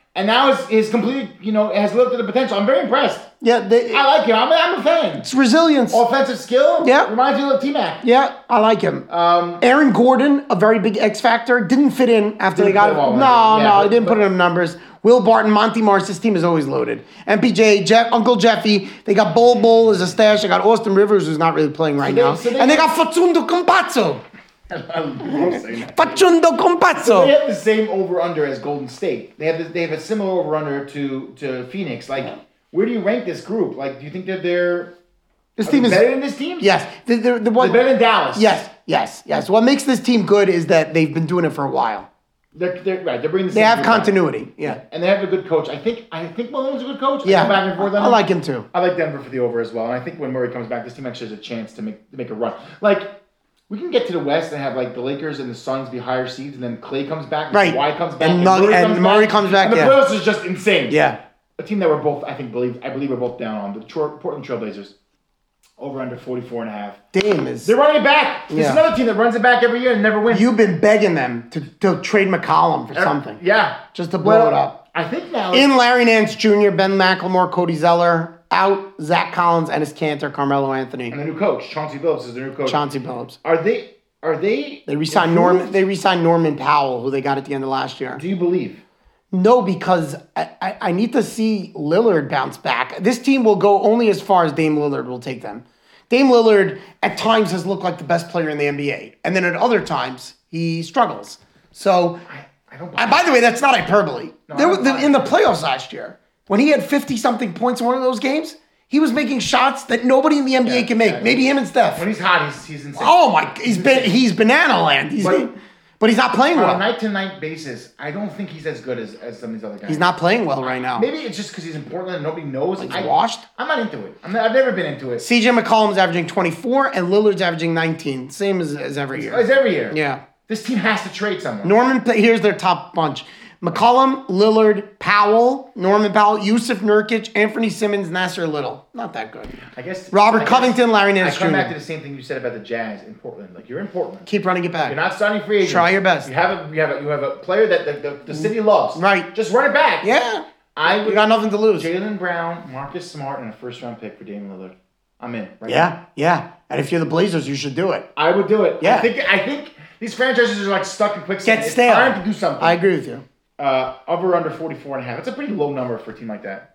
And now his, his complete, you know, has lived to the potential. I'm very impressed. Yeah, they, I like him. I'm, I'm a fan. it's resilience. Offensive skill. Yeah. Reminds me of T-Mac. Yeah, I like him. Um, Aaron Gordon, a very big X factor, didn't fit in after they Didn't got play well, no, yeah, no, but- he didn't but- put in numbers. Will Barton, Monty Morris, this team is always loaded. M P J, Jeff, Uncle Jeffy, they got Bol Bol as a stash. They got Austin Rivers, who's not really playing right they- now, so they- and they got Facundo Campazzo. I love saying that. Facundo They Campazzo. have the same over-under as Golden State. They have the, they have a similar over-under to, to Phoenix. Like, where do you rank this group? Like, do you think that they're This are team they is better than this team? yes. The, the, the They're one, better than Dallas. yes, yes, yes. What makes this team good is that they've been doing it for a while. They're, they're right. They're bringing the They same have group back. continuity. Yeah, And they have a good coach. I think I think Malone's a good coach. I yeah. go back and forth on I him. like him too. I like Denver for the over as well. And I think when Murray comes back, this team actually has a chance to make to make a run. Like, we can get to the West and have like the Lakers and the Suns be higher seeds, and then Clay comes back, and Right. Kawhi comes back, And Nug- and Murray comes back, and the yeah. playoffs is just insane. Yeah. A team that we're both, I think, believe I believe we're both down on the Tro- Portland Trailblazers. Over under forty-four and a half. Dame is. They're running it back. There's Yeah. another team that runs it back every year and never wins. You've been begging them to, to trade McCollum for something. Yeah. Just to blow Well, it up. I think now In Larry Nance Junior, Ben McLemore, Cody Zeller, out Zach Collins, Ennis Cantor, Carmelo Anthony, and the new coach, Chauncey Billups, is the new coach. Chauncey Billups. Are they? Are they? They re-signed improved? Norman. They re-signed Norman Powell, who they got at the end of last year. Do you believe? No, because I, I, I need to see Lillard bounce back. This team will go only as far as Dame Lillard will take them. Dame Lillard at times has looked like the best player in the N B A, and then at other times he struggles. So, I, I don't. and by the way, that's not hyperbole. No, There I were- don't the- buy in it. the playoffs last year, when he had fifty-something points in one of those games, he was making shots that nobody in the N B A Yeah, can make. yeah. Maybe him and Steph. When he's hot, he's he's insane. Oh my! He's been he's banana land. He's, But- but he's not playing On a well. night-to-night basis, I don't think he's as good as, as some of these other guys. He's not playing well right now. Maybe it's just because he's in Portland and nobody knows. He's I, washed? I'm not into it. I'm not, I've never been into it. C J McCollum's averaging twenty-four and Lillard's averaging nineteen. Same as, as every year. It's every year. Yeah. This team has to trade someone. Norman, here's their top bunch. McCollum, Lillard, Powell, Norman Powell, Yusuf Nurkic, Anthony Simmons, Nasser Little. Not that good. I guess Robert I guess- Covington, Larry Nance I come back to Junior the same thing you said about the Jazz in Portland. Like, you're in Portland. Keep running it back. You're not starting free agents. Try your best. You have a you have a you have a player that the, the, the city loves. Right. Just run it back. Yeah. I You would got nothing to lose. Jaylen Brown, Marcus Smart, and a first round pick for Damian Lillard. I'm in. Right now. Yeah, yeah. And if you're the Blazers, you should do it. I would do it. Yeah. I think I think these franchises are like stuck in quicksand. Get It's stale. time to do something. I agree with you. Uh, over under forty-four and a half. That's a pretty low number for a team like that.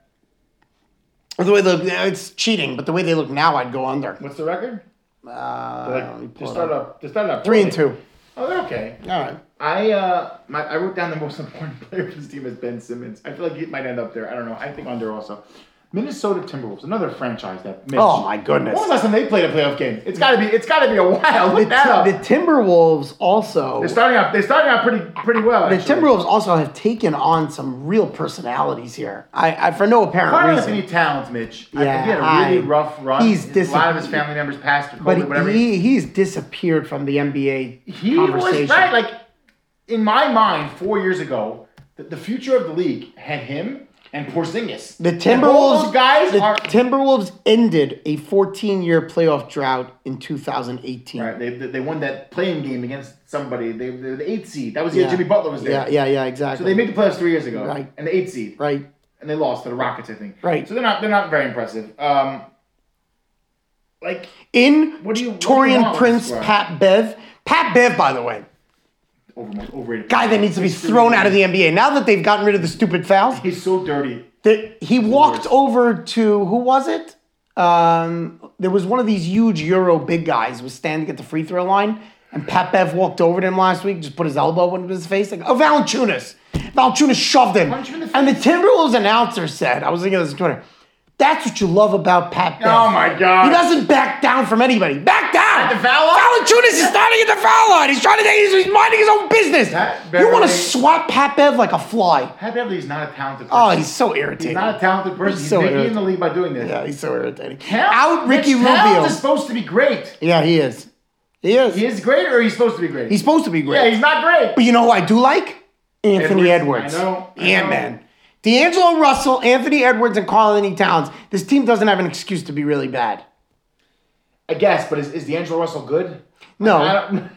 The way they look, it's cheating, but the way they look now, I'd go under. What's the record? Uh, They're let me like, pull they it started up. up. They started up Three and poorly. two. Oh, they're okay. All right. I uh, my I wrote down the most important player for this team is Ben Simmons. I feel like he might end up there. I don't know. I think under also. Minnesota Timberwolves, another franchise that missed. Oh my goodness. When was the last time they played a playoff game? It's got to be. It's got to be a while. Look The, that up. the Timberwolves also. They're starting out. They're starting out pretty pretty well. The actually. Timberwolves also have taken on some real personalities here. I, I for no apparent Carl reason. Anthony Towns, Mitch. I Yeah, think he had a really I- rough run. he's a lot of his disappeared. family members passed or But COVID, whatever. he, he's disappeared from the N B A He conversation. was right. Like in my mind, four years ago, the, the future of the league had him and Porzingis. The And all Timberwolves those guys the are Timberwolves ended a fourteen-year playoff drought in two thousand eighteen. right. They, they they won that playing game against somebody. They they were the eighth seed. That was the Yeah. year Jimmy Butler was there. Yeah, yeah, yeah, exactly. So they made the playoffs three years ago, Right. and the eighth seed, right. and they lost to the Rockets, I think. Right. So they're not they're not very impressive. Um, like In What do you- what do you Torian want with Prince, this squad? Pat Bev. Pat Bev, by the way, over, overrated guy that needs to be thrown out of the N B A. Now that they've gotten rid of the stupid fouls, He's so dirty. that he walked over to, who was it? Um, there was one of these huge Euro big guys was standing at the free throw line, and Pat Bev walked over to him last week, just put his elbow into his face. Like, oh, Valanciunas. Valanciunas shoved him. Punched him in the And the face. Timberwolves announcer said, I was thinking of this on Twitter, that's what you love about Pat Bev. Oh my God. He doesn't back down from anybody. Back down! At the foul line? Valanciunas is standing at the foul line. He's trying to take, he's, he's minding his own business. Pat You want to Beverly- swat Pat Bev like a fly. Pat Beverly is not a talented person. Oh, he's so irritating. He's not a talented person. He's He's, so making irritating. in the league by doing this. Yeah, he's so irritating. Towns- Out Ricky Mitch Towns Rubio. is supposed to be great. Yeah, he is. He is. He is great, or he's supposed to be great. He's supposed to be great. yeah, he's not great. But you know who I do like? Anthony Edwards. Edwards. I know, I Yeah, know. man. D'Angelo Russell, Anthony Edwards, and Karl Anthony Towns. This team doesn't have an excuse to be really bad. I guess, but is, is D'Angelo Russell good? No. I don't,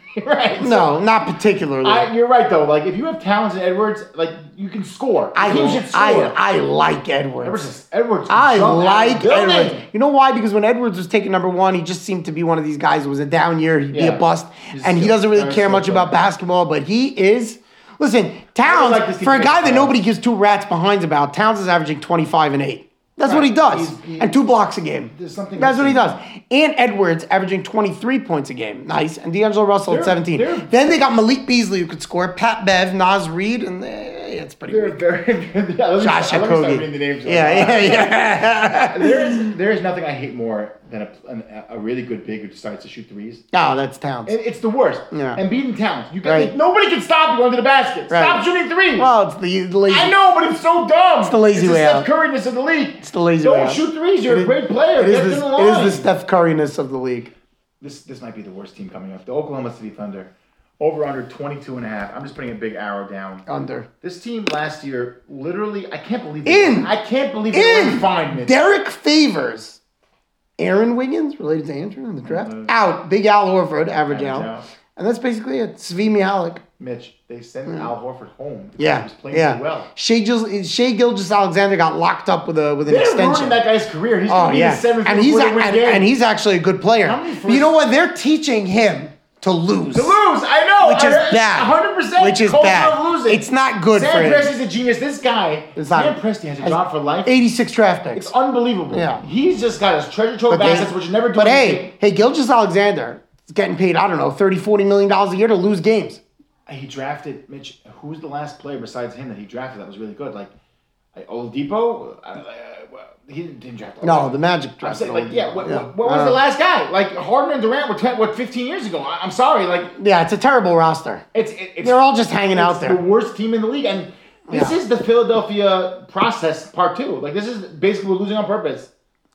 right. No, not particularly. I, you're right though. Like if you have Towns and Edwards, like you can score. I, Team should score. I, I like Edwards. Edwards, is, Edwards I jump out of like the building. Edwards. You know why? Because when Edwards was taking number one, he just seemed to be one of these guys who was a down year, he'd be Yeah. a bust, He's and he still doesn't really very care skilled much player. about basketball, but he is. Listen, Towns, like this team for a to guy get that the nobody playoffs. gives two rats behinds about, Towns is averaging twenty-five and eight. That's what he Right. does. He's- he- and two blocks a game. There's something That's what he does. missing. And Edwards averaging twenty-three points a game. Nice. And D'Angelo Russell They're- at seventeen. they're- Then they got Malik Beasley who could score, Pat Bev, Nas Reed, and eh, it's pretty They're weak. very good. Yeah, let me Josh start- let me start Okogie. reading the names. Yeah, yeah, yeah. There is there is nothing I hate more than a, an, a really good big who decides to shoot threes. Oh, that's Towns. It, it's the worst. Yeah. And beating Towns, you can, Right. nobody can stop you under the basket. Right. Stop shooting threes. Well, it's the, the lazy. I know, but it's so dumb. It's the lazy it's way the out. Steph Curryness of the league. It's the lazy Don't way out. shoot threes. You're It a is- great player. It Get is, to the, the it line. is the Steph Curryness of the league. This this might be the worst team coming up. The Oklahoma City Thunder. Over under twenty-two and a half. I'm just putting a big arrow down. Under. This team last year, literally, I can't believe they In. I can't believe they In. were fine, Mitch. Derek Favors. Aaron Wiggins, related to Andrew in the draft. Uh, out. Big Al Horford, average Average out. out. And that's basically it. Svi Mihalik. Mitch, they sent Al Horford home. because He Yeah. was playing Yeah. so well. Shea, Gil- Shea Gilgis Alexander got locked up with a with an They're extension. ruining that guy's career. He's Oh going to be yeah, the seventh and he's a, win and, game. and he's actually a good player. How many But you first- know what? They're teaching him to lose, to lose. I know. which is I- bad. one hundred percent. Which is culture bad. Of losing. It's not good Sam for him. Presti's a genius. This guy, It's not- Sam Presti has a has job for life. eighty-six draft picks. It's unbelievable. Yeah. He's just got his treasure trove of But they- assets, which you never do But anything. hey, hey, Gilgis Alexander is getting paid, I don't know, thirty, forty million dollars a year to lose games. He drafted Mitch. Who's the last player besides him that he drafted that was really good? Like uh, Oladipo. Uh, uh, well, he didn't, didn't draft. No, Oladipo. the Magic I'm drafted saying, like, yeah. What, Yeah. what, what I was don't the know. last guy? Like Harden and Durant were ten, what fifteen years ago. I, I'm sorry. Like Yeah, it's a terrible roster. it's it, it's They're all just hanging out it's there. the worst team in the league, and this Yeah. is the Philadelphia process part two. Like this is basically we're losing on purpose.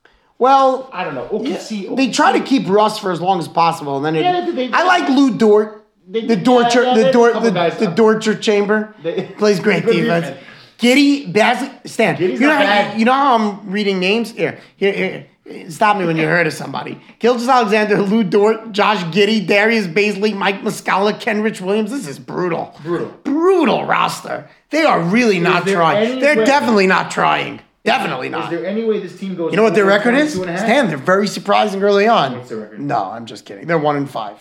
Well, I don't know. O K C. they try to keep Russ for as long as possible, and then it, Yeah, they- they- I like Lou Dort, They- the Dorcher, yeah, yeah, the there's a Dort, couple the, guys. the Dorcher chamber They- plays great Good defense. defense. Giddy, Basley, Stan. Giddy's you know, not how, bad. you know how I'm reading names here. Here, here. Stop me when you heard of somebody. Gilgis Alexander, Lou Dort, Josh Giddey, Darius Baisley, Mike Muscala, Kenrich Williams. This is brutal. Brutal. Brutal roster. They are really not there trying. any They're way- definitely not trying. Definitely Is not. there any way this team goes? You know what their over record is? twenty-two and a half? Stan, they're very surprising early on. What's their record? No, I'm just kidding. They're one and five.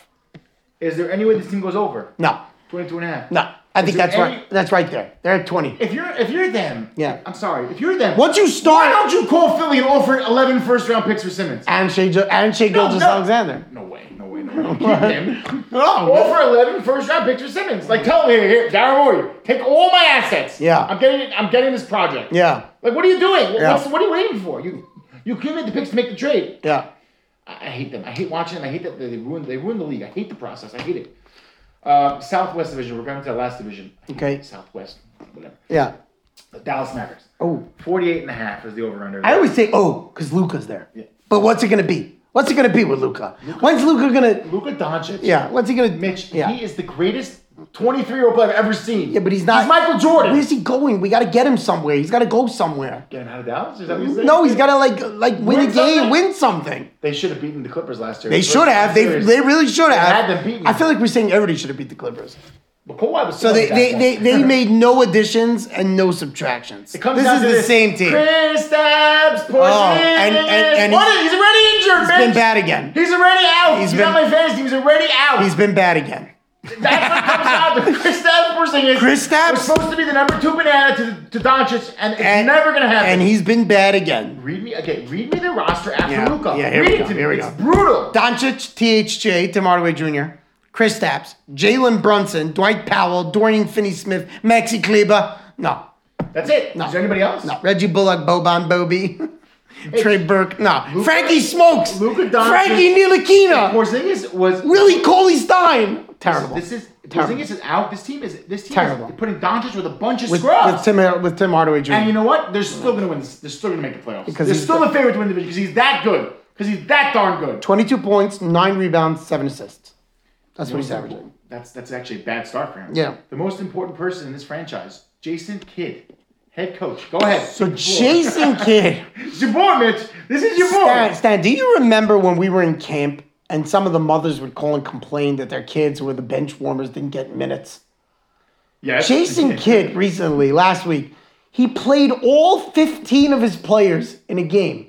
Is there any way this team goes over? No, twenty-two and a half. no. I think there that's any- right. That's right there. They're at twenty. If you're if you're them, Yeah. I'm sorry. If you're them, Once you start- why don't you call Philly and offer eleven first round picks for Simmons? And Shea, Jo- and Shea No, Gilgis no. Alexander. No way, no way, no way. Keep them. No, Offer eleven first round picks for Simmons. Like tell me here, here, Darren Morey, take all my assets. Yeah. I'm getting I'm getting this project. Yeah, Like what are you doing? What- Yeah. What's, what are you waiting for? You you accumulate the picks to make the trade. yeah. I, I hate them. I hate watching them. I hate that they ruined they ruined the league. I hate the process. I hate it. Uh, Southwest Division. We're going to the last division. Okay. Southwest. Whatever. Yeah. The Dallas Mavericks. Oh, forty-eight and a half is the over-under. I always say oh because Luca's there. Yeah. But what's it gonna be? What's it gonna be with Luca? When's Luca gonna? Luka Doncic. Yeah. What's he gonna? Mitch, Yeah. he is the greatest twenty-three-year-old player I've ever seen. Yeah, but he's not. He's Michael Jordan. Where's he going? We got to get him somewhere. He's got to go somewhere. Get him out of Dallas? Is that what you're saying? No, he's got to like like win, Win a game, something? win something. They should have beaten the Clippers last year. They First should have. They series. they really should have. had them beaten. I feel like we're saying everybody should have beat the Clippers. But Kawhi was So still they on they, that they, point. they made no additions and no subtractions. It comes This down is to the this. same team. Chris Stapps, Porzingis. Oh, and- and- and what? he's- He's already injured, He's Mitch. been bad again. He's already out. He's He's, been- on my fantasy team. He's already out. He's been bad again. That's what it comes down to. Chris Stapps, Porzingis. Chris Stapps? was supposed to be the number two banana to, to Doncic, and it's And- never going to happen. And he's been bad again. Read me again. Read me the roster after Yeah, Luka. yeah, here Read we it go, to me. here we It's go. brutal. Doncic, T H J, Tim Hardaway Junior, Chris Stapps, Jalen Brunson, Dwight Powell, Dorian Finney-Smith, Maxi Kleber. No, That's it. No. Is there anybody else? no. Reggie Bullock, Boban Bobby, Trey Burke. No. Luka- Frankie Smokes. Luka Doncic- Frankie Ntilikina. Porzingis was Willie Cauley Stein. Terrible. This is Terrible. Porzingis is out. This team is this team Terrible. is putting Doncic with a bunch of with, scrubs. with Tim with Tim Hardaway Junior And you know what? They're still gonna win. This. They're still gonna make the playoffs. Because they're he's still the- the favorite to win the division because he's that good. Because he's that darn good. twenty-two points, nine rebounds, seven assists. That's what he's averaging. That's that's actually a bad start for him. Yeah. The most important person in this franchise, Jason Kidd, head coach. Go ahead. So Jason Kidd. It's your boy, Mitch. This is your boy. Stan, Stan, do you remember when we were in camp and some of the mothers would call and complain that their kids who were the bench warmers didn't get minutes. Yes. Jason Kidd recently, last week, he played all fifteen of his players in a game.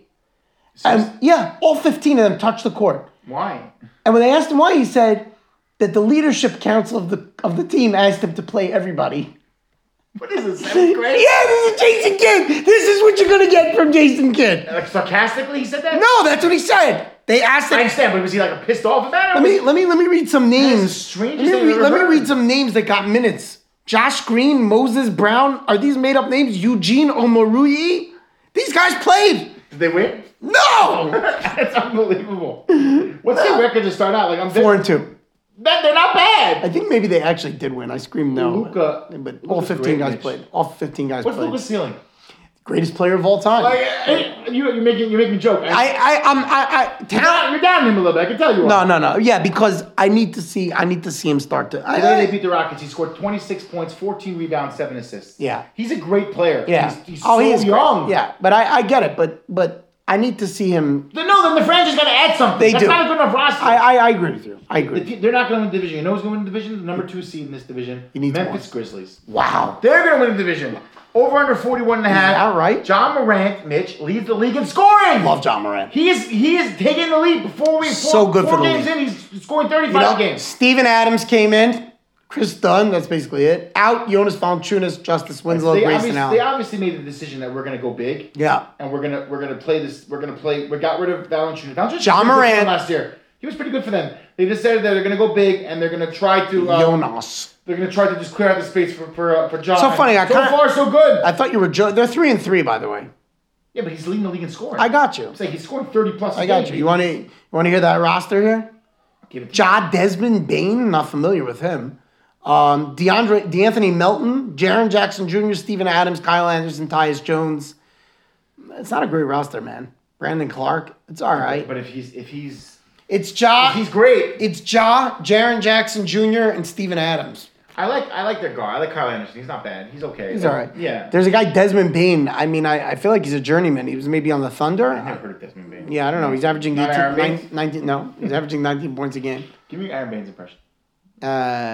And yeah, all fifteen of them touched the court. Why? And when they asked him why, he said that the leadership council of the of the team asked him to play everybody. What is this, seventh grade? Yeah, this is Jason Kidd. This is what you're going to get from Jason Kidd. Like sarcastically, he said that? No, that's what he said. They asked him. I understand, but was he like pissed off about it? Let me let me let me read some names. the strangest let me, thing I've read, ever let me heard. read some names that got minutes. Josh Green, Moses Brown. Are these made up names? Eugene Omoruyi. These guys played. Did they win? No. That's unbelievable. What's their record to start out? Like I'm Four and two. That, they're not bad. I think maybe they actually did win. I screamed no. Luka, but all Luka's fifteen great, guys Mitch. played. All fifteen guys What's played. Luka's ceiling? Greatest player of all time. Like, hey, you, you're making you're making me joke. I I um I I you're, talent- down, you're down him a little bit. I can tell you. No, are. no, no. Yeah, because I need to see. I need to see him start to. I, Today they beat the Rockets. He scored twenty-six points, fourteen rebounds, seven assists. Yeah. he's a great player. yeah. he's, he's oh, so he is great. young. Yeah, but I, I get it. But but I need to see him. No, then the franchise got to add something. They That's do. not a good enough roster. I, I I agree with you. I The agree. te- they're not going to win the division. You know who's going to win the division? The number two seed in this division. You need to Memphis win. Grizzlies. Wow. They're going to win the division. Over under forty-one and a half. that right? John Morant, Mitch, leads the league in scoring. Love John Morant. He is he is taking the lead before we four, So good four for the games league. in. He's scoring You thirty-five know, games. Steven Adams came in. Chris Dunn. That's basically it. Out. Jonas Valanciunas, Justice Winslow, They Grayson obviously, Allen. they obviously made the decision that we're going to go big. Yeah. And we're gonna we're gonna play this. We're gonna play. We got rid of Valanciunas. Valanciunas was John pretty good for Morant. them last year. He was pretty good for them. They decided that they're gonna go big and they're gonna try to. Um, Jonas. They're gonna try to just clear out the space for for uh, for John. So funny, I so kinda- far so good. I thought you were. Jo- They're three and three, by the way. yeah, but he's leading the league in scoring. I got you. It's like he's scoring thirty plus. a I got game. you. You want to you want to hear that roster here? Give it to Ja Desmond Bain, not familiar with him. Um, DeAndre, DeAnthony Melton, Jaren Jackson Junior, Steven Adams, Kyle Anderson, Tyus Jones. It's not a great roster, man. Brandon Clark, it's all right. But if he's if he's It's Ja. if he's great. It's Ja, Jaren Jackson Junior, and Steven Adams. I like I like their guard. I like Kyle Anderson. He's not bad. He's okay. He's all right. Yeah. There's a guy, Desmond Bain. I mean, I, I feel like he's a journeyman. He was maybe on the Thunder. I never heard of Desmond Bain. Yeah, I don't know. He's averaging Not Aaron eighteen, Baines? nineteen, no, he's averaging nineteen points a game. Give me Aaron Baines' impression. Uh,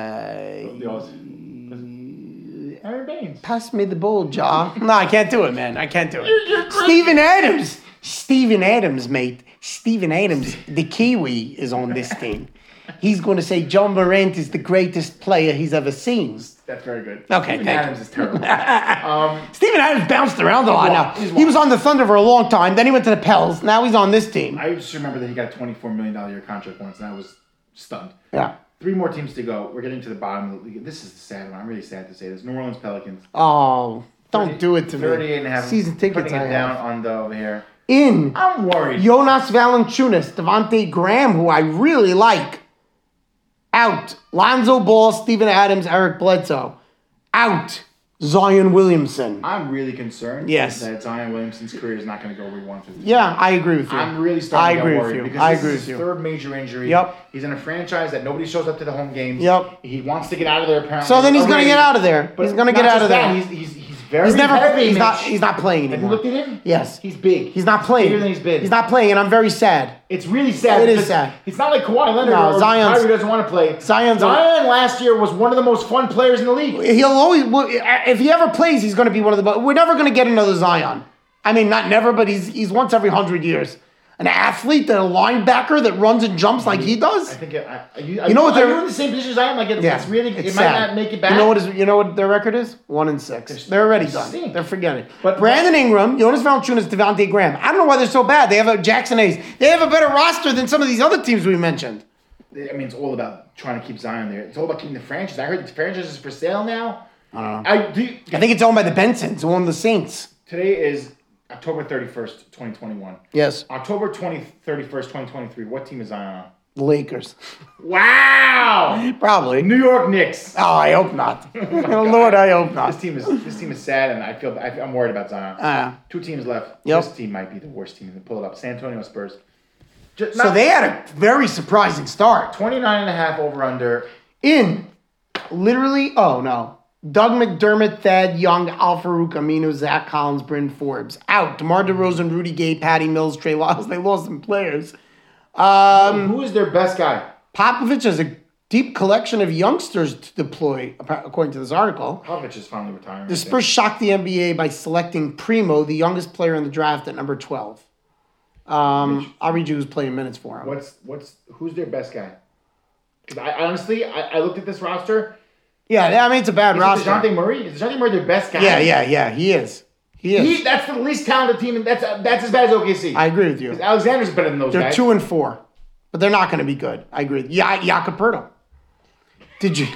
The Aussie. Aaron Baines. Pass me the ball, Ja. No, I can't do it, man. I can't do it. Steven Adams. Steven Adams, mate. Steven Adams, the Kiwi, is on this team. He's going to say John Morant is the greatest player he's ever seen. That's very good. Okay, Steven thank Adams you. is terrible. um, Steven Adams bounced around a lot He's now. wild. He's He was wild. on the Thunder for a long time. Then he went to the Pels. Now he's on this team. I just remember that he got a twenty-four million dollars a year contract once, and I was stunned. Yeah. Three more teams to go. We're getting to the bottom of the league. This is the sad one. I'm really sad to say this. New Orleans Pelicans. Oh, don't do it to me. thirty-eight and a half. Season tickets Putting I it down have. on the over here. In I'm worried. Jonas Valanciunas, Devontae Graham, who I really like. Out. Lonzo Ball, Steven Adams, Eric Bledsoe. Out. Zion Williamson. I'm really concerned. Yes. That Zion Williamson's career is not going to go where he wants it to. Yeah, I agree with you. I'm really starting I to agree get with worried you. because I this agree is with his you. third major injury. Yep. He's in a franchise that nobody shows up to the home games. Yep. He wants to get out of there apparently. So then he's going to already. get out of there. But He's going to not get out just of there. that, He's, he's, he's very He's never. heavy, He's not. Mitch. He's not playing Have you anymore. looked at him? Yes. He's big. He's not playing. Bigger than he's been. He's not playing, and I'm very sad. It's really sad. It is because sad. It's not like Kawhi Leonard No, or Zion's- Kyrie doesn't want to play. Zion's a- Zion last year was one of the most fun players in the league. He'll always. well, If he ever plays, he's going to be one of the. But we're never going to get another Zion. I mean, not never, but he's he's once every hundred years. An athlete, that a linebacker that runs and jumps like he I does. think it, I, are you, are You know you, what are they're- you in the same position as I am? Like it's, Yeah, it's really it's it might sad. not make it back. You know what is? You know what their record is? One and six. They're- They're already they done. stink. They're forgetting. But- Brandon Ingram, Jonas Valanciunas, Devontae Graham. I don't know why they're so bad. They have a Jackson Hayes. They have a better roster than some of these other teams we mentioned. I mean, it's all about trying to keep Zion there. It's all about keeping the franchise. I heard the franchise is for sale now. I don't know. I do. I think it's owned by the Bensons, who own the Saints. Today is October thirty-first, twenty twenty-one. Yes, October twentieth, thirty-first, twenty twenty-three. What team is Zion on? the Lakers. Wow! Probably. New York Knicks. Oh, I hope not. oh, Lord, I hope not. This team is this team is sad, and I feel I, I'm worried about Zion. Uh, Two teams left. Yep. This team might be the worst team. Pull it up. San Antonio Spurs. Just, so not- they had a very surprising start. twenty-nine and a half over under. In literally, oh no. Doug McDermott, Thad Young, Al-Farouq Aminu, Zach Collins, Bryn Forbes. Out. DeMar DeRozan, Rudy Gay, Patty Mills, Trey Lyles. They lost some players. Um, Who is their best guy? Popovich has a deep collection of youngsters to deploy, according to this article. Popovich is finally retiring. The Spurs shocked the N B A by selecting Primo, the youngest player in the draft, at number twelve. Um, I'll read you who's playing minutes for him. What's what's who's their best guy? Because I honestly, I, I looked at this roster. Yeah, I mean, it's a bad Is roster. it DeJounte Murray? Is DeJounte Murray their best guy? Yeah, yeah, yeah, he is. He is. He, that's the least talented team, and that's that's as bad as O K C. I agree with you. Alexander's better than those They're guys. two and four, but they're not going to be good. I agree. Yeah, Jakob Poeltl. Did you?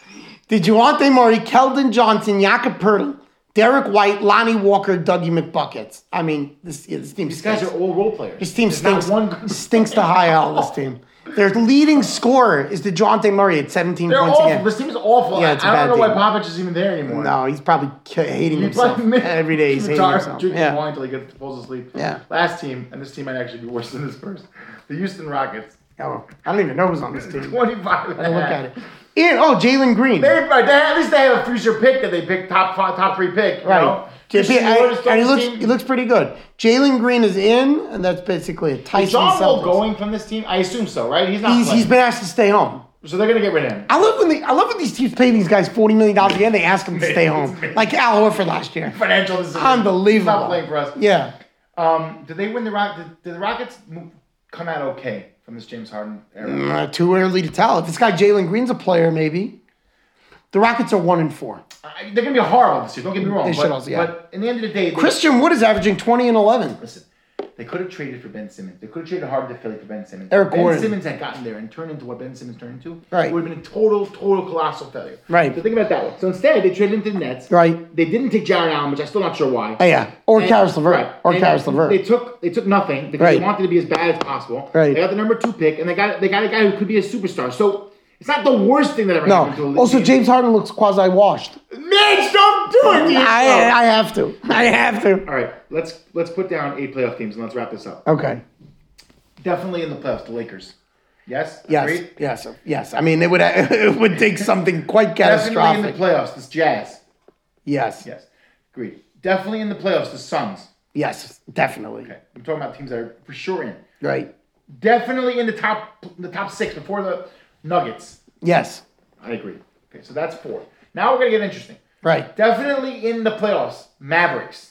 Did you want Murray, Keldon Johnson, Jakob Poeltl, Derek White, Lonnie Walker, Dougie McBuckets? I mean, this, yeah, this team. These stinks. guys are all role players. This team There's stinks. not one good- Stinks to high out. This team. Their leading scorer is DeJounte Murray at seventeen They're points awful. again. This team is awful. Yeah, it's a I bad don't know team. why Popovich is even there anymore. No, he's probably ki- hating He himself probably- every day. He's hating Retire, himself. drinking Yeah. wine until he gets falls asleep. Yeah. Last team, and this team might actually be worse than this first. The Houston Rockets. Oh, I don't even know who's on this team. twenty-five and a I look half. at it. And, oh, Jalen Green. They, right, they, at least they have a future pick that they pick top five, top three pick. You Right. know? J P, Christian Wood is still and he on this looks team. he looks pretty good. Jalen Green is in, and that's basically a Is Tyson John Wall Celtics. going from this team? I assume so, right? He's not He's, playing. he's been asked to stay home. So they're going to get rid of him. I love when they, I love when these teams pay these guys forty million dollars a year and they ask them to stay home. Like Al Horford last year. Financial decision. Unbelievable. He's not playing for us. Yeah. Um, did they win the Rock? Did, did the Rockets move, come out okay from this James Harden era? Uh, too early to tell. If this guy Jalen Green's a player, maybe. The Rockets are one and four. I, they're going to be horrible this year. Don't get me wrong. They but, should also, yeah. but in the end of the day, they, Christian Wood is averaging twenty and eleven. listen. They could have traded for Ben Simmons. They could have traded Harden to Philly for Ben Simmons. Eric ben Gordon. Simmons had gotten there and turned into what Ben Simmons turned into. Right. It would have been a total, total colossal failure. Right. So think about it that way. So instead, they traded him to the Nets. Right. They didn't take Jared Allen, which I'm still not sure why. Oh, yeah. Or And- Karis LeVert. right. Or And Karis They LeVert. took they took nothing because Right. they wanted to be as bad as possible. Right. They got the number two pick, and they got they got a guy who could be a superstar. So it's not the worst thing that ever happened to a No. league. Also, James Harden looks quasi-washed. Mitch, don't do it to yourself. I, I have to. I have to. All right, let's let's put down eight playoff teams and let's wrap this up. Okay. Definitely in the playoffs, the Lakers. Yes. Yes. Agreed? Yes. Yes. I mean, it would it would take something quite Definitely in catastrophic. the playoffs, the Jazz. Yes. Yes. Agreed. Definitely in the playoffs, the Suns. Yes. Definitely. Okay. I'm talking about teams that are for sure in. Right. Definitely in the top the top six before the Nuggets. Yes. I agree. Okay, so that's four. Now we're gonna get interesting. Right. Definitely in the playoffs, Mavericks.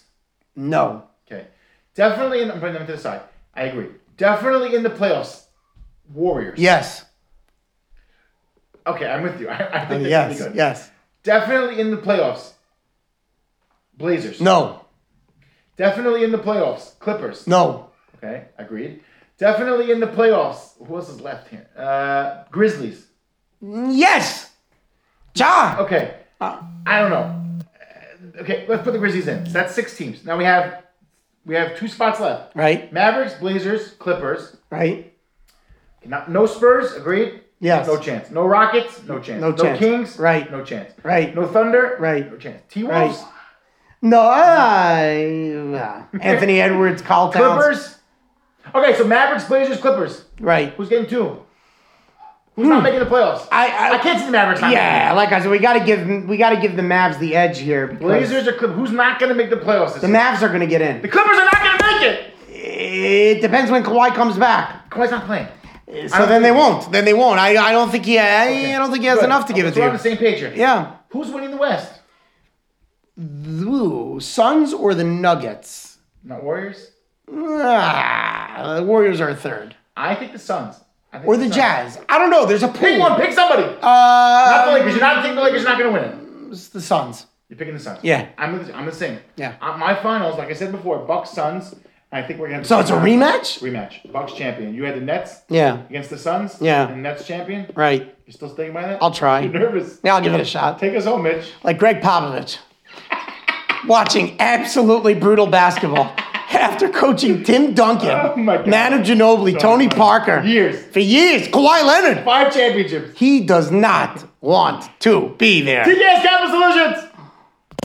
No. Okay. Definitely in I'm putting them to the side. I agree. Definitely in the playoffs, Warriors. Yes. Okay, I'm with you. I, I think Uh, they're yes. gonna be good. Yes. Definitely in the playoffs, Blazers. No. Definitely in the playoffs, Clippers. No. Okay, agreed. Definitely in the playoffs. Who else is left here? Uh, Grizzlies. Yes. Ja. Okay, Uh, I don't know. Uh, Okay, let's put the Grizzlies in. So that's six teams. Now we have we have two spots left. Right. Mavericks, Blazers, Clippers. Right. Not, no Spurs, agreed? Yes. No chance. No Rockets, no chance. No chance. Kings, Right. No chance. Right. No Thunder, Right. No chance. T-Wolves, Right. No. Uh, Anthony Edwards, Carl Towns. Clippers. Okay, so Mavericks, Blazers, Clippers. Right. Who's getting two? Who's not making the playoffs? I, I, I can't see the Mavericks. Not Yeah, like I said, we got to give we got to give the Mavs the edge here. making it. because Blazers or Clippers? Who's not going to make the playoffs this The year? Mavs are going to get in. The Clippers are not going to make it. It depends when Kawhi comes back. Kawhi's not playing. So don't then they think- won't. Then they won't. I, I don't think he. I, I don't think he has Good. enough to give it So we're to on you. the same page here. Yeah. Who's winning the West? Ooh, Suns or the Nuggets? Not Warriors. Ah, the Warriors are third. I think the Suns. I think Or the Suns. Jazz. I don't know. There's a pool. Pick one. Pick somebody. Uh, Not the Lakers. You're not thinking the Lakers are not going to win it. It's the Suns. You're picking the Suns. Yeah. I'm the, I'm the same. Yeah. Uh, my finals, like I said before, Bucks Suns. I think we're gonna. So it's a rematch? Rematch. Bucks champion. You had the Nets Yeah. against the Suns. Yeah. And Nets champion. Right. You still sticking by that? I'll try. You're nervous. Yeah, I'll give it a shot. Take us home, Mitch. Like Greg Popovich. Watching absolutely brutal basketball after coaching Tim Duncan, Oh my God. Manu Ginobili, Tony Parker. Years. For years. Kawhi Leonard. Five championships. He does not want to be there. T K S Campus Solutions.